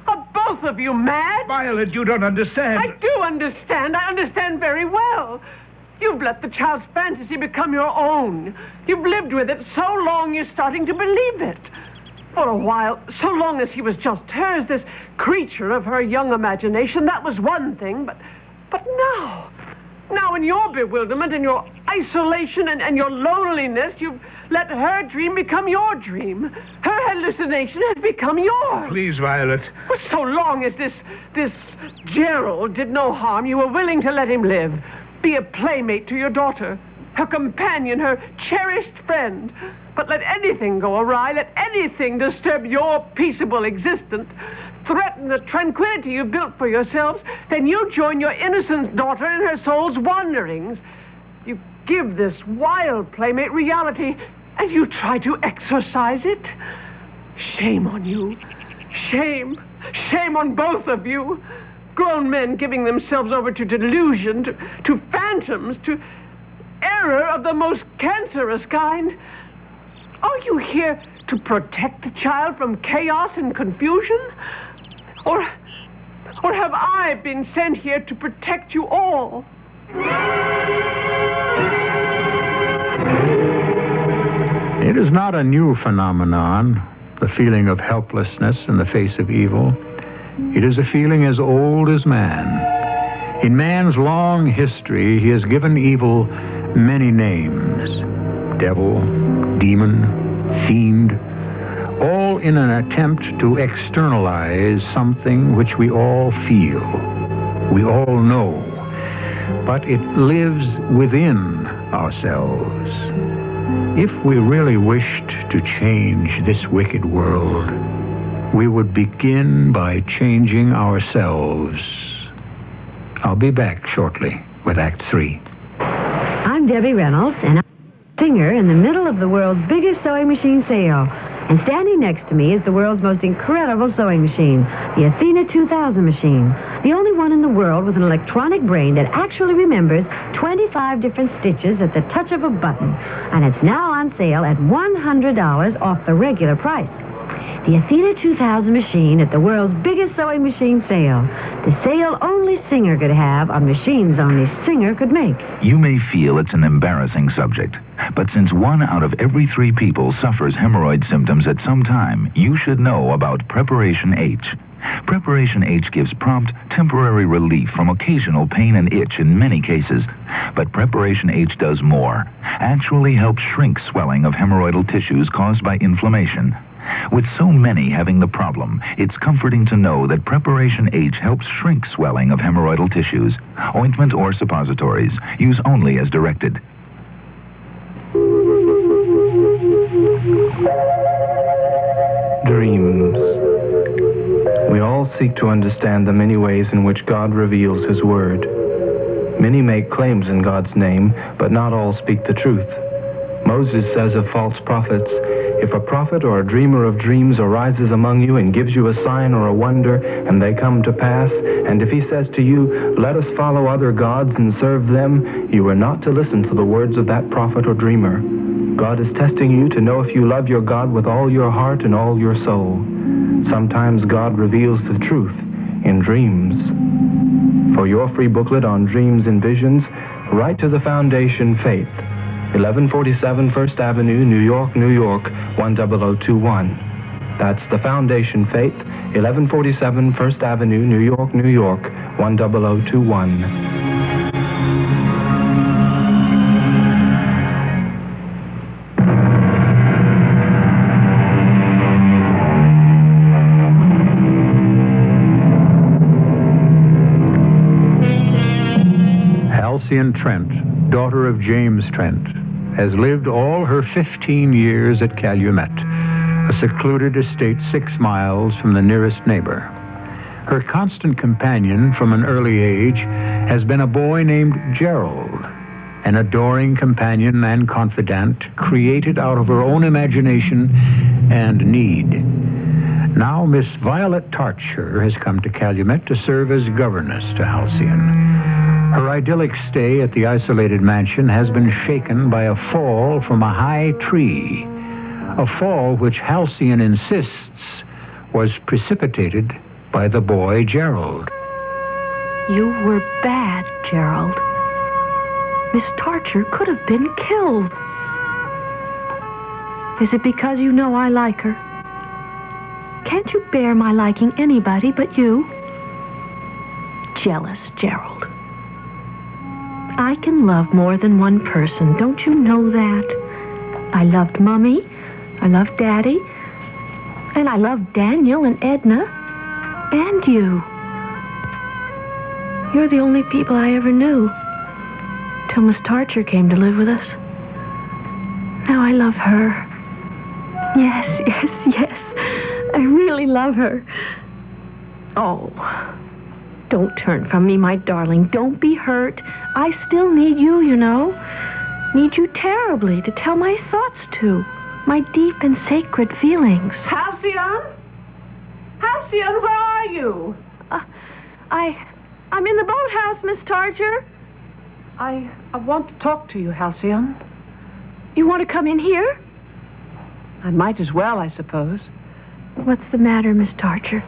both of you mad? Violet, you don't understand. I do understand. I understand very well. You've let the child's fantasy become your own. You've lived with it so long you're starting to believe it. For a while, so long as he was just hers, this creature of her young imagination, that was one thing. But but now, now in your bewilderment and your isolation and, and your loneliness, you've let her dream become your dream. Her hallucination has become yours. Please, Violet. For so long as this, this Gerald did no harm, you were willing to let him live. Be a playmate to your daughter, her companion, her cherished friend. But let anything go awry, let anything disturb your peaceable existence, threaten the tranquility you've built for yourselves, then you join your innocent daughter in her soul's wanderings. You give this wild playmate reality, and you try to exorcise it? Shame on you. Shame. Shame on both of you. Grown men giving themselves over to delusion, to, to phantoms, to error of the most cancerous kind. Are you here to protect the child from chaos and confusion? Or, or have I been sent here to protect you all? It is not a new phenomenon, the feeling of helplessness in the face of evil. It is a feeling as old as man. In man's long history, he has given evil many names. Devil, demon, fiend, all in an attempt to externalize something which we all feel, we all know, but it lives within ourselves. If we really wished to change this wicked world, we would begin by changing ourselves. I'll be back shortly with Act Three. I'm Debbie Reynolds, and I'm a singer in the middle of the world's biggest sewing machine sale. And standing next to me is the world's most incredible sewing machine, the Athena two thousand machine. The only one in the world with an electronic brain that actually remembers twenty-five different stitches at the touch of a button. And it's now on sale at one hundred dollars off the regular price. The Athena two thousand machine at the world's biggest sewing machine sale. The sale only singer could have on machines only singer could make. You may feel it's an embarrassing subject, but since one out of every three people suffers hemorrhoid symptoms at some time, you should know about Preparation H. Preparation H gives prompt, temporary relief from occasional pain and itch in many cases. But Preparation H does more. Actually helps shrink swelling of hemorrhoidal tissues caused by inflammation. With so many having the problem, it's comforting to know that Preparation H helps shrink swelling of hemorrhoidal tissues. Ointment or suppositories. Use only as directed. Dreams. We all seek to understand the many ways in which God reveals His Word. Many make claims in God's name, but not all speak the truth. Moses says of false prophets, "If a prophet or a dreamer of dreams arises among you and gives you a sign or a wonder, and they come to pass, and if he says to you, 'Let us follow other gods and serve them,' you are not to listen to the words of that prophet or dreamer. God is testing you to know if you love your God with all your heart and all your soul. Sometimes God reveals the truth in dreams." For your free booklet on dreams and visions, write to the Foundation Faith, eleven forty-seven First Avenue, New York, New York, one zero zero two one. That's the Foundation Faith, eleven forty-seven First Avenue, New York, New York, one zero zero two one. Halcyon Trent, daughter of James Trent, has lived all her fifteen years at Calumet, a secluded estate six miles from the nearest neighbor. Her constant companion from an early age has been a boy named Gerald, an adoring companion and confidant created out of her own imagination and need. Now Miss Violet Tarcher has come to Calumet to serve as governess to Halcyon. Her idyllic stay at the isolated mansion has been shaken by a fall from a high tree, a fall which Halcyon insists was precipitated by the boy Gerald. You were bad, Gerald. Miss Tarcher could have been killed. Is it because you know I like her? Can't you bear my liking anybody but you? Jealous, Gerald. I can love more than one person. Don't you know that? I loved Mummy. I loved Daddy. And I loved Daniel and Edna. And you. You're the only people I ever knew. Till Miss Tarcher came to live with us. Now I love her. Yes, yes, yes. I really love her. Oh, don't turn from me, my darling. Don't be hurt. I still need you, you know. Need you terribly to tell my thoughts to. My deep and sacred feelings. Halcyon? Halcyon, where are you? Uh, I... I'm in the boathouse, Miss Tarcher. I, I want to talk to you, Halcyon. You want to come in here? I might as well, I suppose. What's the matter, Miss Tarcher?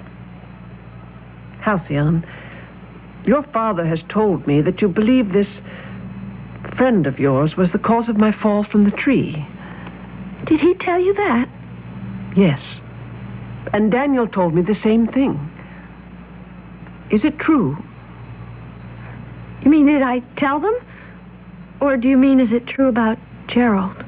Halcyon, your father has told me that you believe this friend of yours was the cause of my fall from the tree. Did he tell you that? Yes. And Daniel told me the same thing. Is it true? You mean, did I tell them? Or do you mean, is it true about Gerald?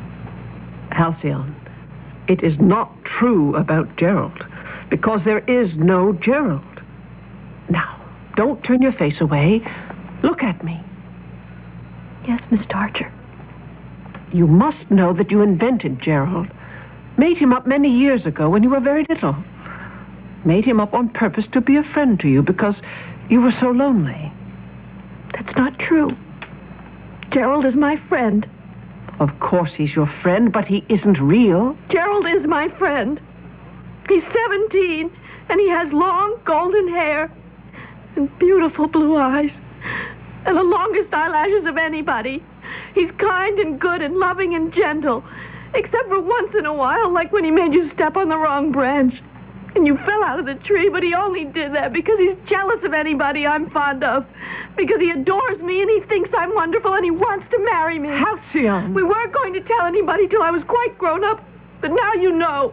Halcyon, it is not true about Gerald, because there is no Gerald. Now, don't turn your face away. Look at me. Yes, Miss Tarcher. You must know that you invented Gerald. Made him up many years ago when you were very little. Made him up on purpose to be a friend to you because you were so lonely. That's not true. Gerald is my friend. Of course he's your friend, but he isn't real. Gerald is my friend. He's seventeen, and he has long golden hair and beautiful blue eyes and the longest eyelashes of anybody. He's kind and good and loving and gentle, except for once in a while, like when he made you step on the wrong branch and you fell out of the tree, but he only did that because he's jealous of anybody I'm fond of, because he adores me and he thinks I'm wonderful and he wants to marry me. Halcyon! We weren't going to tell anybody till I was quite grown up, but now you know.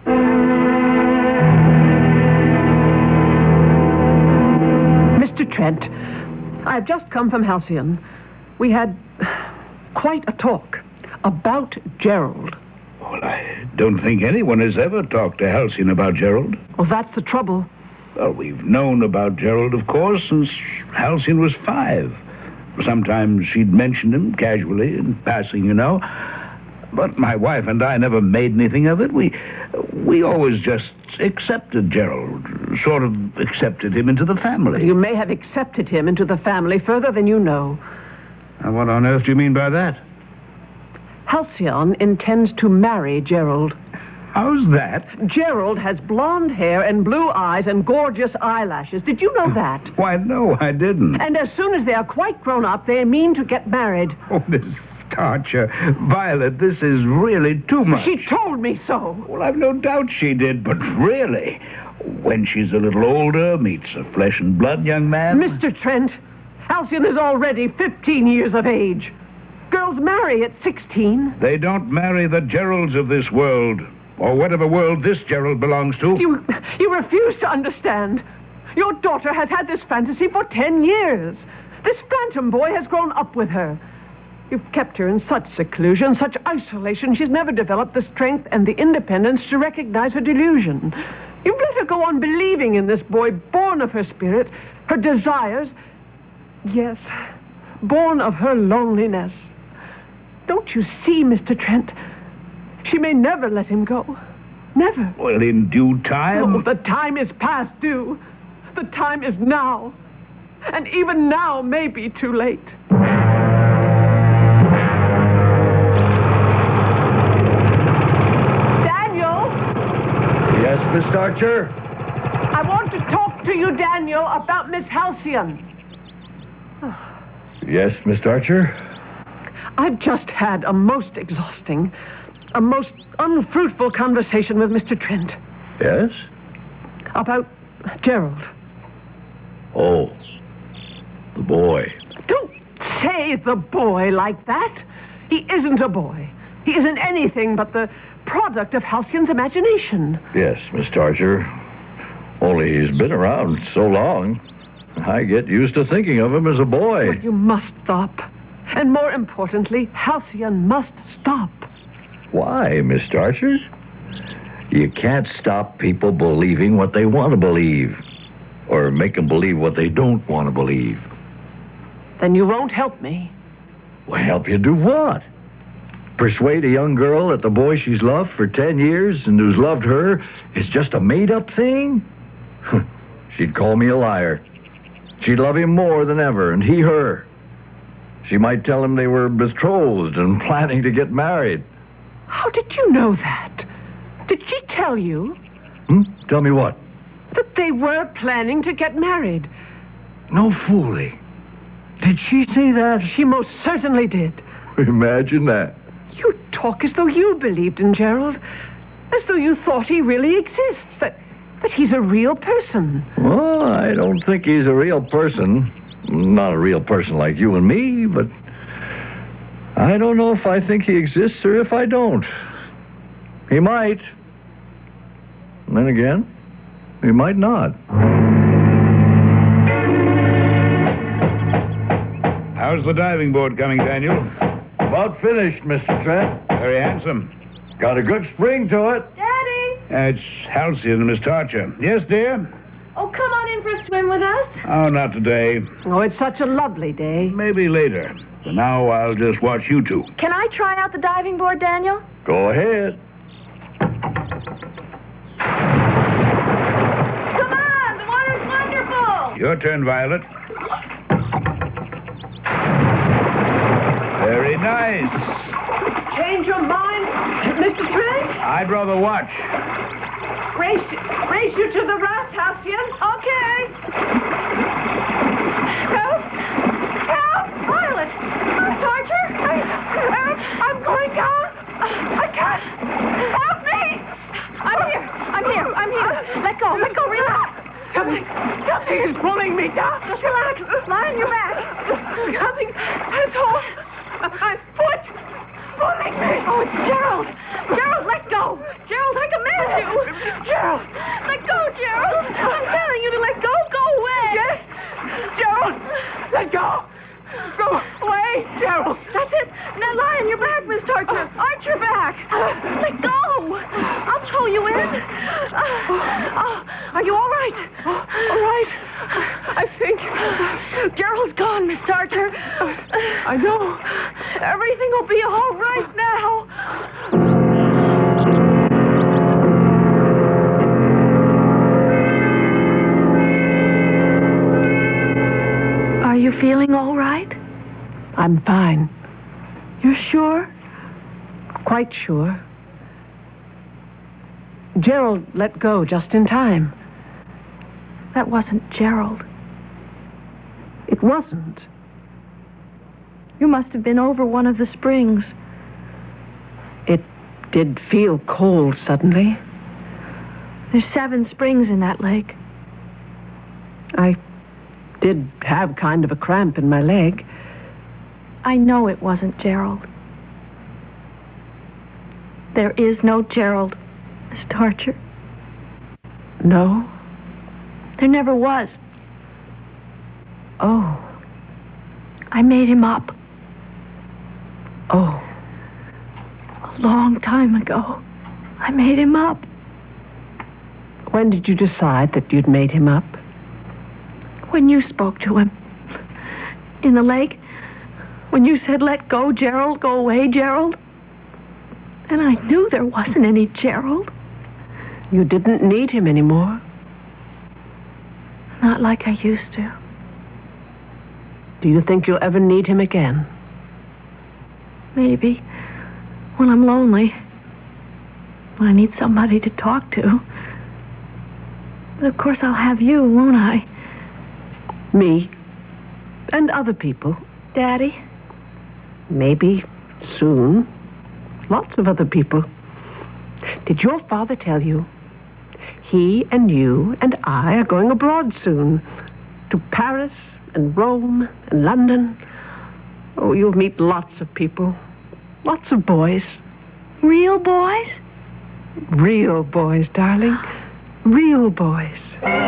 Mister Trent, I've just come from Halcyon. We had quite a talk about Gerald. Well, I don't think anyone has ever talked to Halcyon about Gerald. Well, that's the trouble. Well, we've known about Gerald, of course, since Halcyon was five. Sometimes she'd mention him casually, in passing, you know. But my wife and I never made anything of it. We we always just accepted Gerald, sort of accepted him into the family. You may have accepted him into the family further than you know. And what on earth do you mean by that? Halcyon intends to marry Gerald. How's that? Gerald has blonde hair and blue eyes and gorgeous eyelashes. Did you know that? Why, no, I didn't. And as soon as they are quite grown up, they mean to get married. Oh, Miss Tarcher. Violet, this is really too much. She told me so. Well, I've no doubt she did, but really, when she's a little older, meets a flesh and blood young man... Mister Trent, Halcyon is already fifteen years of age. Girls marry at sixteen. They don't marry the Geralds of this world, or whatever world this Gerald belongs to. You, you refuse to understand. Your daughter has had this fantasy for ten years. This phantom boy has grown up with her. You've kept her in such seclusion, such isolation, she's never developed the strength and the independence to recognize her delusion. You've let her go on believing in this boy, born of her spirit, her desires. Yes, born of her loneliness. Don't you see, Mister Trent? She may never let him go. Never. Well, in due time... Oh, the time is past due. The time is now. And even now may be too late. Daniel! Yes, Miss Archer? I want to talk to you, Daniel, about Miss Halcyon. Yes, Miss Archer? I've just had a most exhausting, a most unfruitful conversation with Mister Trent. Yes? About Gerald. Oh, the boy. Don't say the boy like that. He isn't a boy. He isn't anything but the product of Halcyon's imagination. Yes, Miss Tarcher. Only he's been around so long, I get used to thinking of him as a boy. But you must stop. And more importantly, Halcyon must stop. Why, Miss Tarcher? You can't stop people believing what they want to believe, or make them believe what they don't want to believe. Then you won't help me. Well, help you do what? Persuade a young girl that the boy she's loved for ten years and who's loved her is just a made-up thing? She'd call me a liar. She'd love him more than ever, and he her. She might tell him they were betrothed and planning to get married. How did you know that? Did she tell you? Hmm? Tell me what? That they were planning to get married. No fooling. Did she say that? She most certainly did. Imagine that. You talk as though you believed in Gerald. As though you thought he really exists. That, that he's a real person. Well, I don't think he's a real person. Not a real person like you and me, but I don't know if I think he exists or if I don't. He might. And then again, he might not. How's the diving board coming, Daniel? About finished, Mister Trent. Very handsome. Got a good spring to it. Daddy! Uh, it's Halcyon and Miss Tarcher. Yes, dear? Oh, come on in for a swim with us. Oh, not today. Oh, it's such a lovely day. Maybe later. For now, I'll just watch you two. Can I try out the diving board, Daniel? Go ahead. Come on, the water's wonderful. Your turn, Violet. Very nice. Change your mind, Mister Trent? I'd rather watch. Race, race you to the raft, Halcyon. Okay. Help! Help! Violet! Tarcher! I, help! I'm going down! I can't! Help me! I'm here! I'm here! I'm here! Let go! Let go! Relax! Something, something is pulling me down. Just relax. Lie on your back. Something has hold of my foot. Pulling me. Oh, it's Gerald. Gerald, let go. Gerald, I command you. Gerald, let go, Gerald. I'm telling you to let go. Go away. Yes, Gerald, let go. Go away, Gerald. That's it. Now lie on your back, Miss Tarcher. Arch your back. Let go. I'll tow you in. Uh, uh, are you all right? All right. I think Gerald's gone, Miss Tarcher. I know. Everything will be all right now. Are you feeling all right? I'm fine. You're sure? Quite sure. Gerald let go just in time. That wasn't Gerald. It wasn't. You must have been over one of the springs. It did feel cold suddenly. There's seven springs in that lake. I did have kind of a cramp in my leg. I know it wasn't Gerald. There is no Gerald, Miss Tarcher. No? There never was. Oh. I made him up. Oh. A long time ago. I made him up. When did you decide that you'd made him up? When you spoke to him. In the lake. When you said, let go, Gerald, go away, Gerald. And I knew there wasn't any Gerald. You didn't need him anymore. Not like I used to. Do you think you'll ever need him again? Maybe. When I'm lonely. When I need somebody to talk to. But of course I'll have you, won't I? Me. And other people. Daddy? Maybe soon. Lots of other people. Did your father tell you? He and you and I are going abroad soon. To Paris and Rome and London. Oh, you'll meet lots of people. Lots of boys. Real boys? Real boys, darling. Real boys.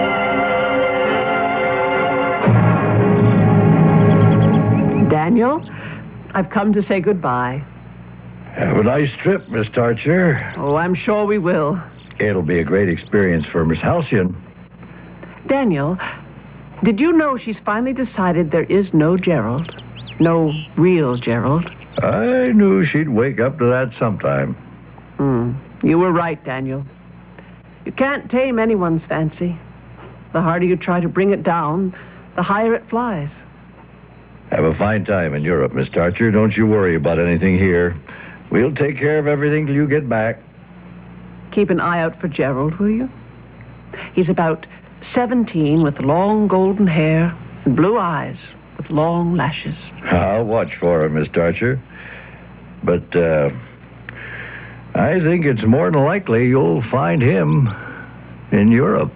Daniel, I've come to say goodbye. Have a nice trip, Miss Tarcher. Oh, I'm sure we will. It'll be a great experience for Miss Halcyon. Daniel, did you know she's finally decided there is no Gerald? No real Gerald? I knew she'd wake up to that sometime. Hmm. You were right, Daniel. You can't tame anyone's fancy. The harder you try to bring it down, the higher it flies. Have a fine time in Europe, Miss Tarcher. Don't you worry about anything here. We'll take care of everything till you get back. Keep an eye out for Gerald, will you? He's about seventeen with long golden hair and blue eyes with long lashes. I'll watch for him, Miss Tarcher. But, uh, I think it's more than likely you'll find him in Europe.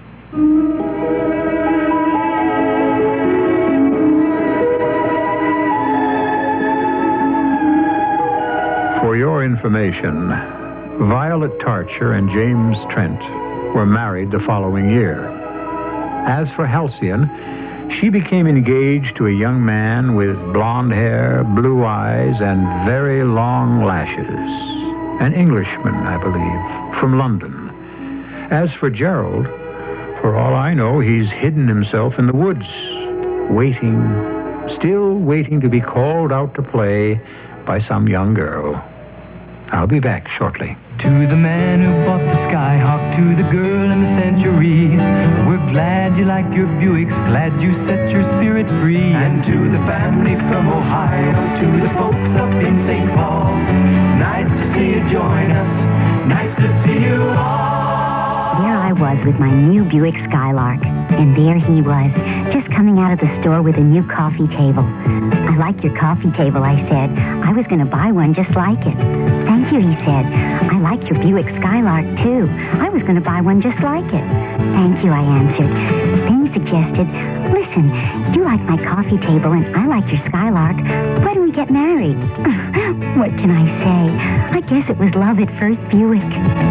For your information, Violet Tarcher and James Trent were married the following year. As for Halcyon, she became engaged to a young man with blonde hair, blue eyes, and very long lashes. An Englishman, I believe, from London. As for Gerald, for all I know, he's hidden himself in the woods, waiting, still waiting to be called out to play by some young girl. I'll be back shortly. To the man who bought the Skyhawk, to the girl in the Century, we're glad you like your Buicks, glad you set your spirit free. And to the family from Ohio, to the folks up in Saint Paul, nice to see you join us, nice to see you all. There I was with my new Buick Skylark, and there he was, just coming out of the store with a new coffee table. I like your coffee table, I said. I was going to buy one just like it. Thank you, he said. I like your Buick Skylark, too. I was going to buy one just like it. Thank you, I answered. Then he suggested, listen, you like my coffee table and I like your Skylark. Why don't we get married? What can I say? I guess it was love at first Buick.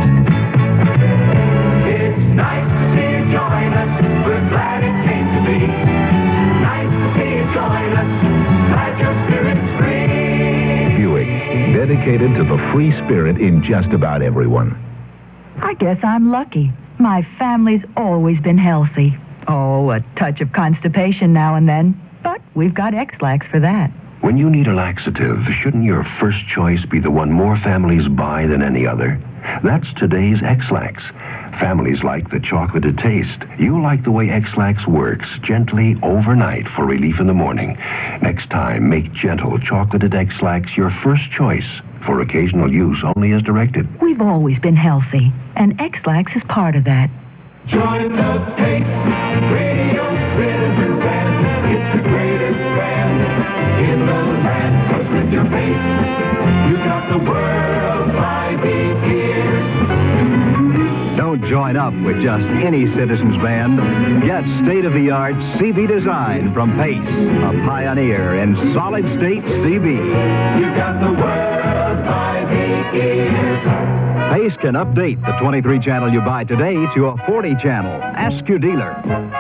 It's nice to see you join us. We're glad it came to be. Nice to see you join us. Glad your spirit's free. Buick, dedicated to the free spirit in just about everyone. I guess I'm lucky. My family's always been healthy. Oh, a touch of constipation now and then. But we've got X-Lax for that. When you need a laxative, shouldn't your first choice be the one more families buy than any other? That's today's X-Lax. Families like the chocolated taste. You like the way X-Lax works, gently overnight for relief in the morning. Next time, make gentle chocolated X-Lax your first choice for occasional use only as directed. We've always been healthy, and X-Lax is part of that. Join the taste, Radio Citizens Band. It's the greatest band in the land. 'Cause with your bass, you got the world by the ears. Don't join up with just any Citizens Band. Get state-of-the-art C B design from Pace, a pioneer in solid-state C B. You got the world by the ears. Pace can update the twenty-three channel you buy today to a forty channel. Ask your dealer.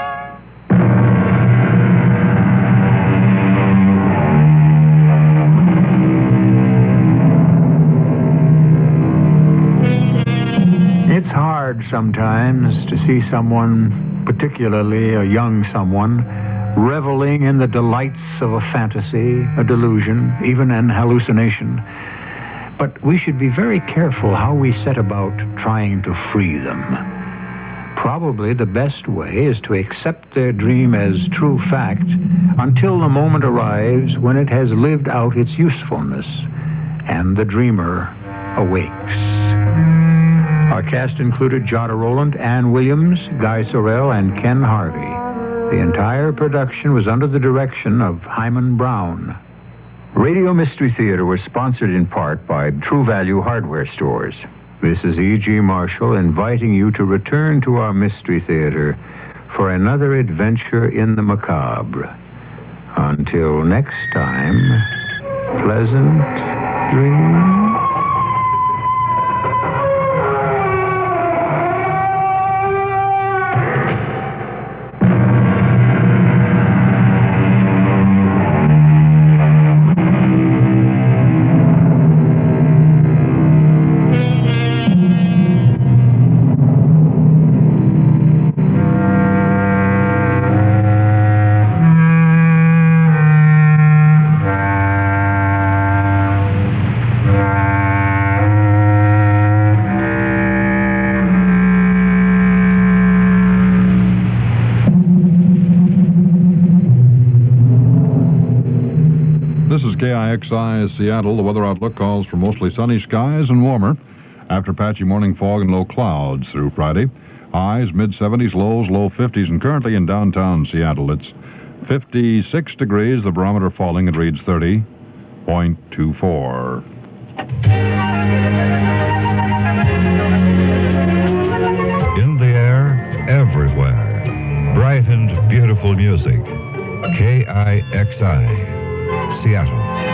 It's hard sometimes to see someone, particularly a young someone, reveling in the delights of a fantasy, a delusion, even an hallucination. But we should be very careful how we set about trying to free them. Probably the best way is to accept their dream as true fact until the moment arrives when it has lived out its usefulness and the dreamer awakes. Our cast included Jotta Rowland, Ann Williams, Guy Sorrell, and Ken Harvey. The entire production was under the direction of Hyman Brown. Radio Mystery Theater was sponsored in part by True Value Hardware Stores. Missus E G. Marshall inviting you to return to our Mystery Theater for another adventure in the macabre. Until next time, pleasant dreams. This is K I X I Seattle. The weather outlook calls for mostly sunny skies and warmer after patchy morning fog and low clouds through Friday. Highs mid seventies, lows low fifties, and currently in downtown Seattle it's fifty-six degrees. The barometer falling. It reads thirty point two four. In the air, everywhere. Bright and beautiful music. K I X I. Seattle.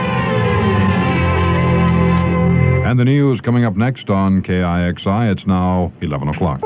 And the news coming up next on K I X I. It's now eleven o'clock.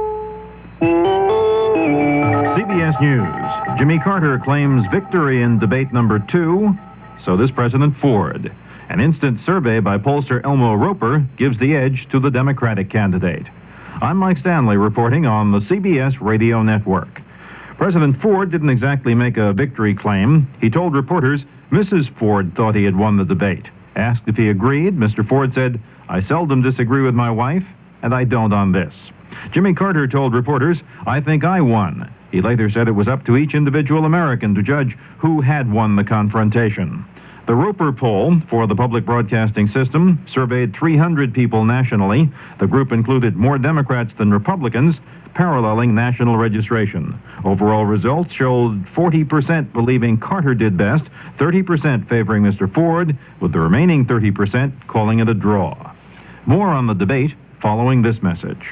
C B S News. Jimmy Carter claims victory in debate number two. So does President Ford. An instant survey by pollster Elmo Roper gives the edge to the Democratic candidate. I'm Mike Stanley reporting on the C B S Radio Network. President Ford didn't exactly make a victory claim. He told reporters Missus Ford thought he had won the debate. Asked if he agreed, Mister Ford said, "I seldom disagree with my wife, and I don't on this." Jimmy Carter told reporters, "I think I won." He later said it was up to each individual American to judge who had won the confrontation. The Roper poll for the public broadcasting system surveyed three hundred people nationally. The group included more Democrats than Republicans, paralleling national registration. Overall results showed forty percent believing Carter did best, thirty percent favoring Mister Ford, with the remaining thirty percent calling it a draw. More on the debate following this message.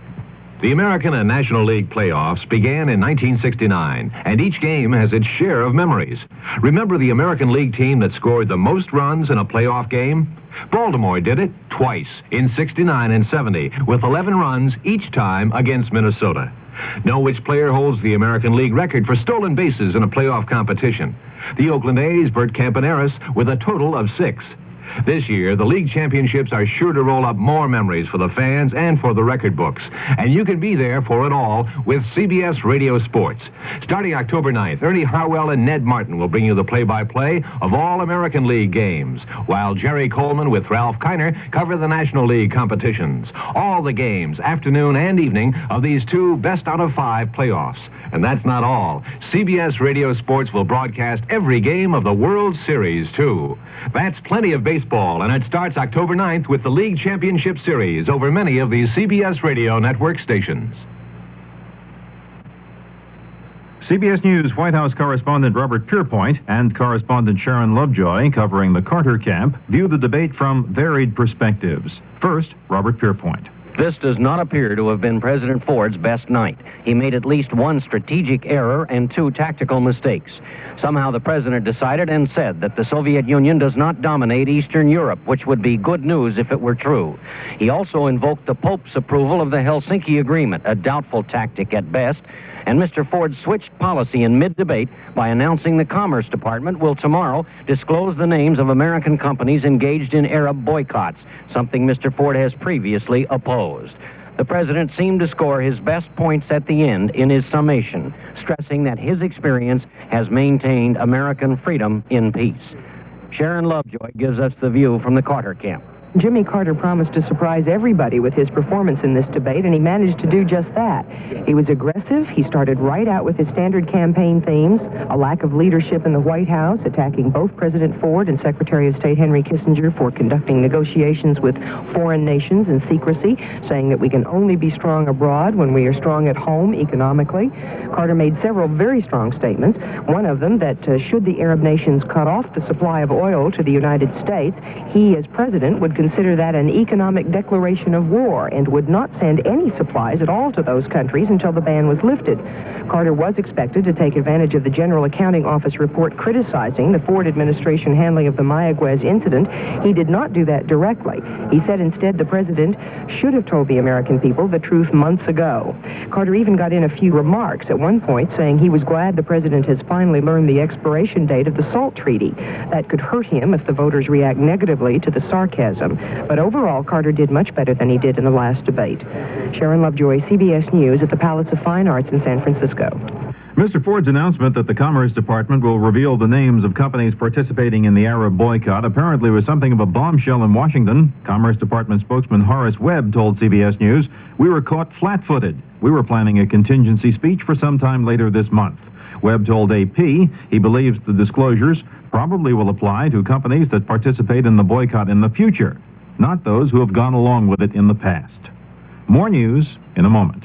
The American and National League playoffs began in nineteen sixty-nine, and each game has its share of memories. Remember the American League team that scored the most runs in a playoff game? Baltimore did it twice, in sixty-nine and seventy, with eleven runs each time against Minnesota. Know which player holds the American League record for stolen bases in a playoff competition? The Oakland A's' Bert Campaneris, with a total of six. This year, the league championships are sure to roll up more memories for the fans and for the record books. And you can be there for it all with C B S Radio Sports. Starting October ninth, Ernie Harwell and Ned Martin will bring you the play-by-play of all American League games, while Jerry Coleman with Ralph Kiner cover the National League competitions. All the games, afternoon and evening, of these two best out of five playoffs. And that's not all. C B S Radio Sports will broadcast every game of the World Series, too. That's plenty of baseball, and it starts October ninth with the League Championship Series over many of these C B S Radio Network stations. C B S News White House correspondent Robert Pierpoint and correspondent Sharon Lovejoy, covering the Carter camp, view the debate from varied perspectives. First, Robert Pierpoint. This does not appear to have been President Ford's best night. He made at least one strategic error and two tactical mistakes. Somehow the president decided and said that the Soviet Union does not dominate Eastern Europe, which would be good news if it were true. He also invoked the Pope's approval of the Helsinki Agreement, a doubtful tactic at best. And Mister Ford switched policy in mid-debate by announcing the Commerce Department will tomorrow disclose the names of American companies engaged in Arab boycotts, something Mister Ford has previously opposed. The president seemed to score his best points at the end in his summation, stressing that his experience has maintained American freedom in peace. Sharon Lovejoy gives us the view from the Carter camp. Jimmy Carter promised to surprise everybody with his performance in this debate, and he managed to do just that. He was aggressive. He started right out with his standard campaign themes, a lack of leadership in the White House, attacking both President Ford and Secretary of State Henry Kissinger for conducting negotiations with foreign nations in secrecy, saying that we can only be strong abroad when we are strong at home economically. Carter made several very strong statements, one of them that uh, should the Arab nations cut off the supply of oil to the United States, he as president would consider that an economic declaration of war and would not send any supplies at all to those countries until the ban was lifted. Carter was expected to take advantage of the General Accounting Office report criticizing the Ford administration handling of the Mayaguez incident. He did not do that directly. He said instead the president should have told the American people the truth months ago. Carter even got in a few remarks at one point, saying he was glad the president has finally learned the expiration date of the SALT treaty. That could hurt him if the voters react negatively to the sarcasm. But overall, Carter did much better than he did in the last debate. Sharon Lovejoy, C B S News at the Palace of Fine Arts in San Francisco. Mister Ford's announcement that the Commerce Department will reveal the names of companies participating in the Arab boycott apparently was something of a bombshell in Washington. Commerce Department spokesman Horace Webb told C B S News, "We were caught flat-footed. We were planning a contingency speech for some time later this month." Webb told A P he believes the disclosures probably will apply to companies that participate in the boycott in the future, not those who have gone along with it in the past. More news in a moment.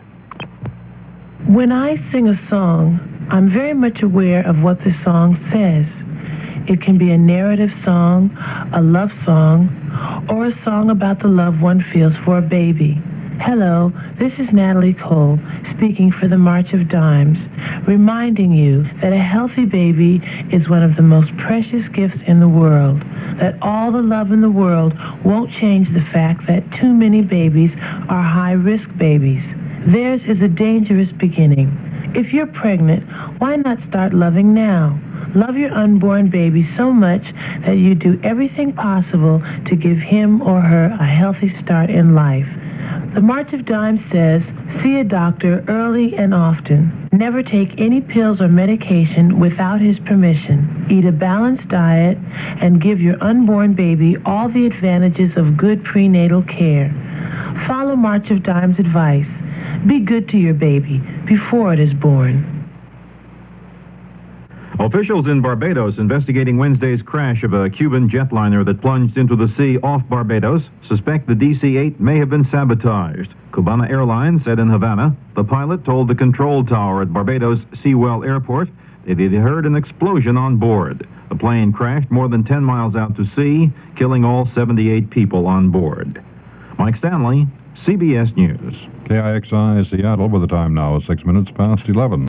When I sing a song, I'm very much aware of what the song says. It can be a narrative song, a love song, or a song about the love one feels for a baby. Hello, this is Natalie Cole, speaking for the March of Dimes, reminding you that a healthy baby is one of the most precious gifts in the world, that all the love in the world won't change the fact that too many babies are high-risk babies. Theirs is a dangerous beginning. If you're pregnant, why not start loving now? Love your unborn baby so much that you do everything possible to give him or her a healthy start in life. The March of Dimes says, see a doctor early and often. Never take any pills or medication without his permission. Eat a balanced diet and give your unborn baby all the advantages of good prenatal care. Follow March of Dimes advice. Be good to your baby before it is born. Officials in Barbados investigating Wednesday's crash of a Cuban jetliner that plunged into the sea off Barbados suspect the D C eight may have been sabotaged. Cubana Airlines said in Havana the pilot told the control tower at Barbados Sewell Airport that he heard an explosion on board. The plane crashed more than ten miles out to sea, killing all seventy-eight people on board. Mike Stanley, C B S News. K I X I Seattle, with the time now is six minutes past eleven.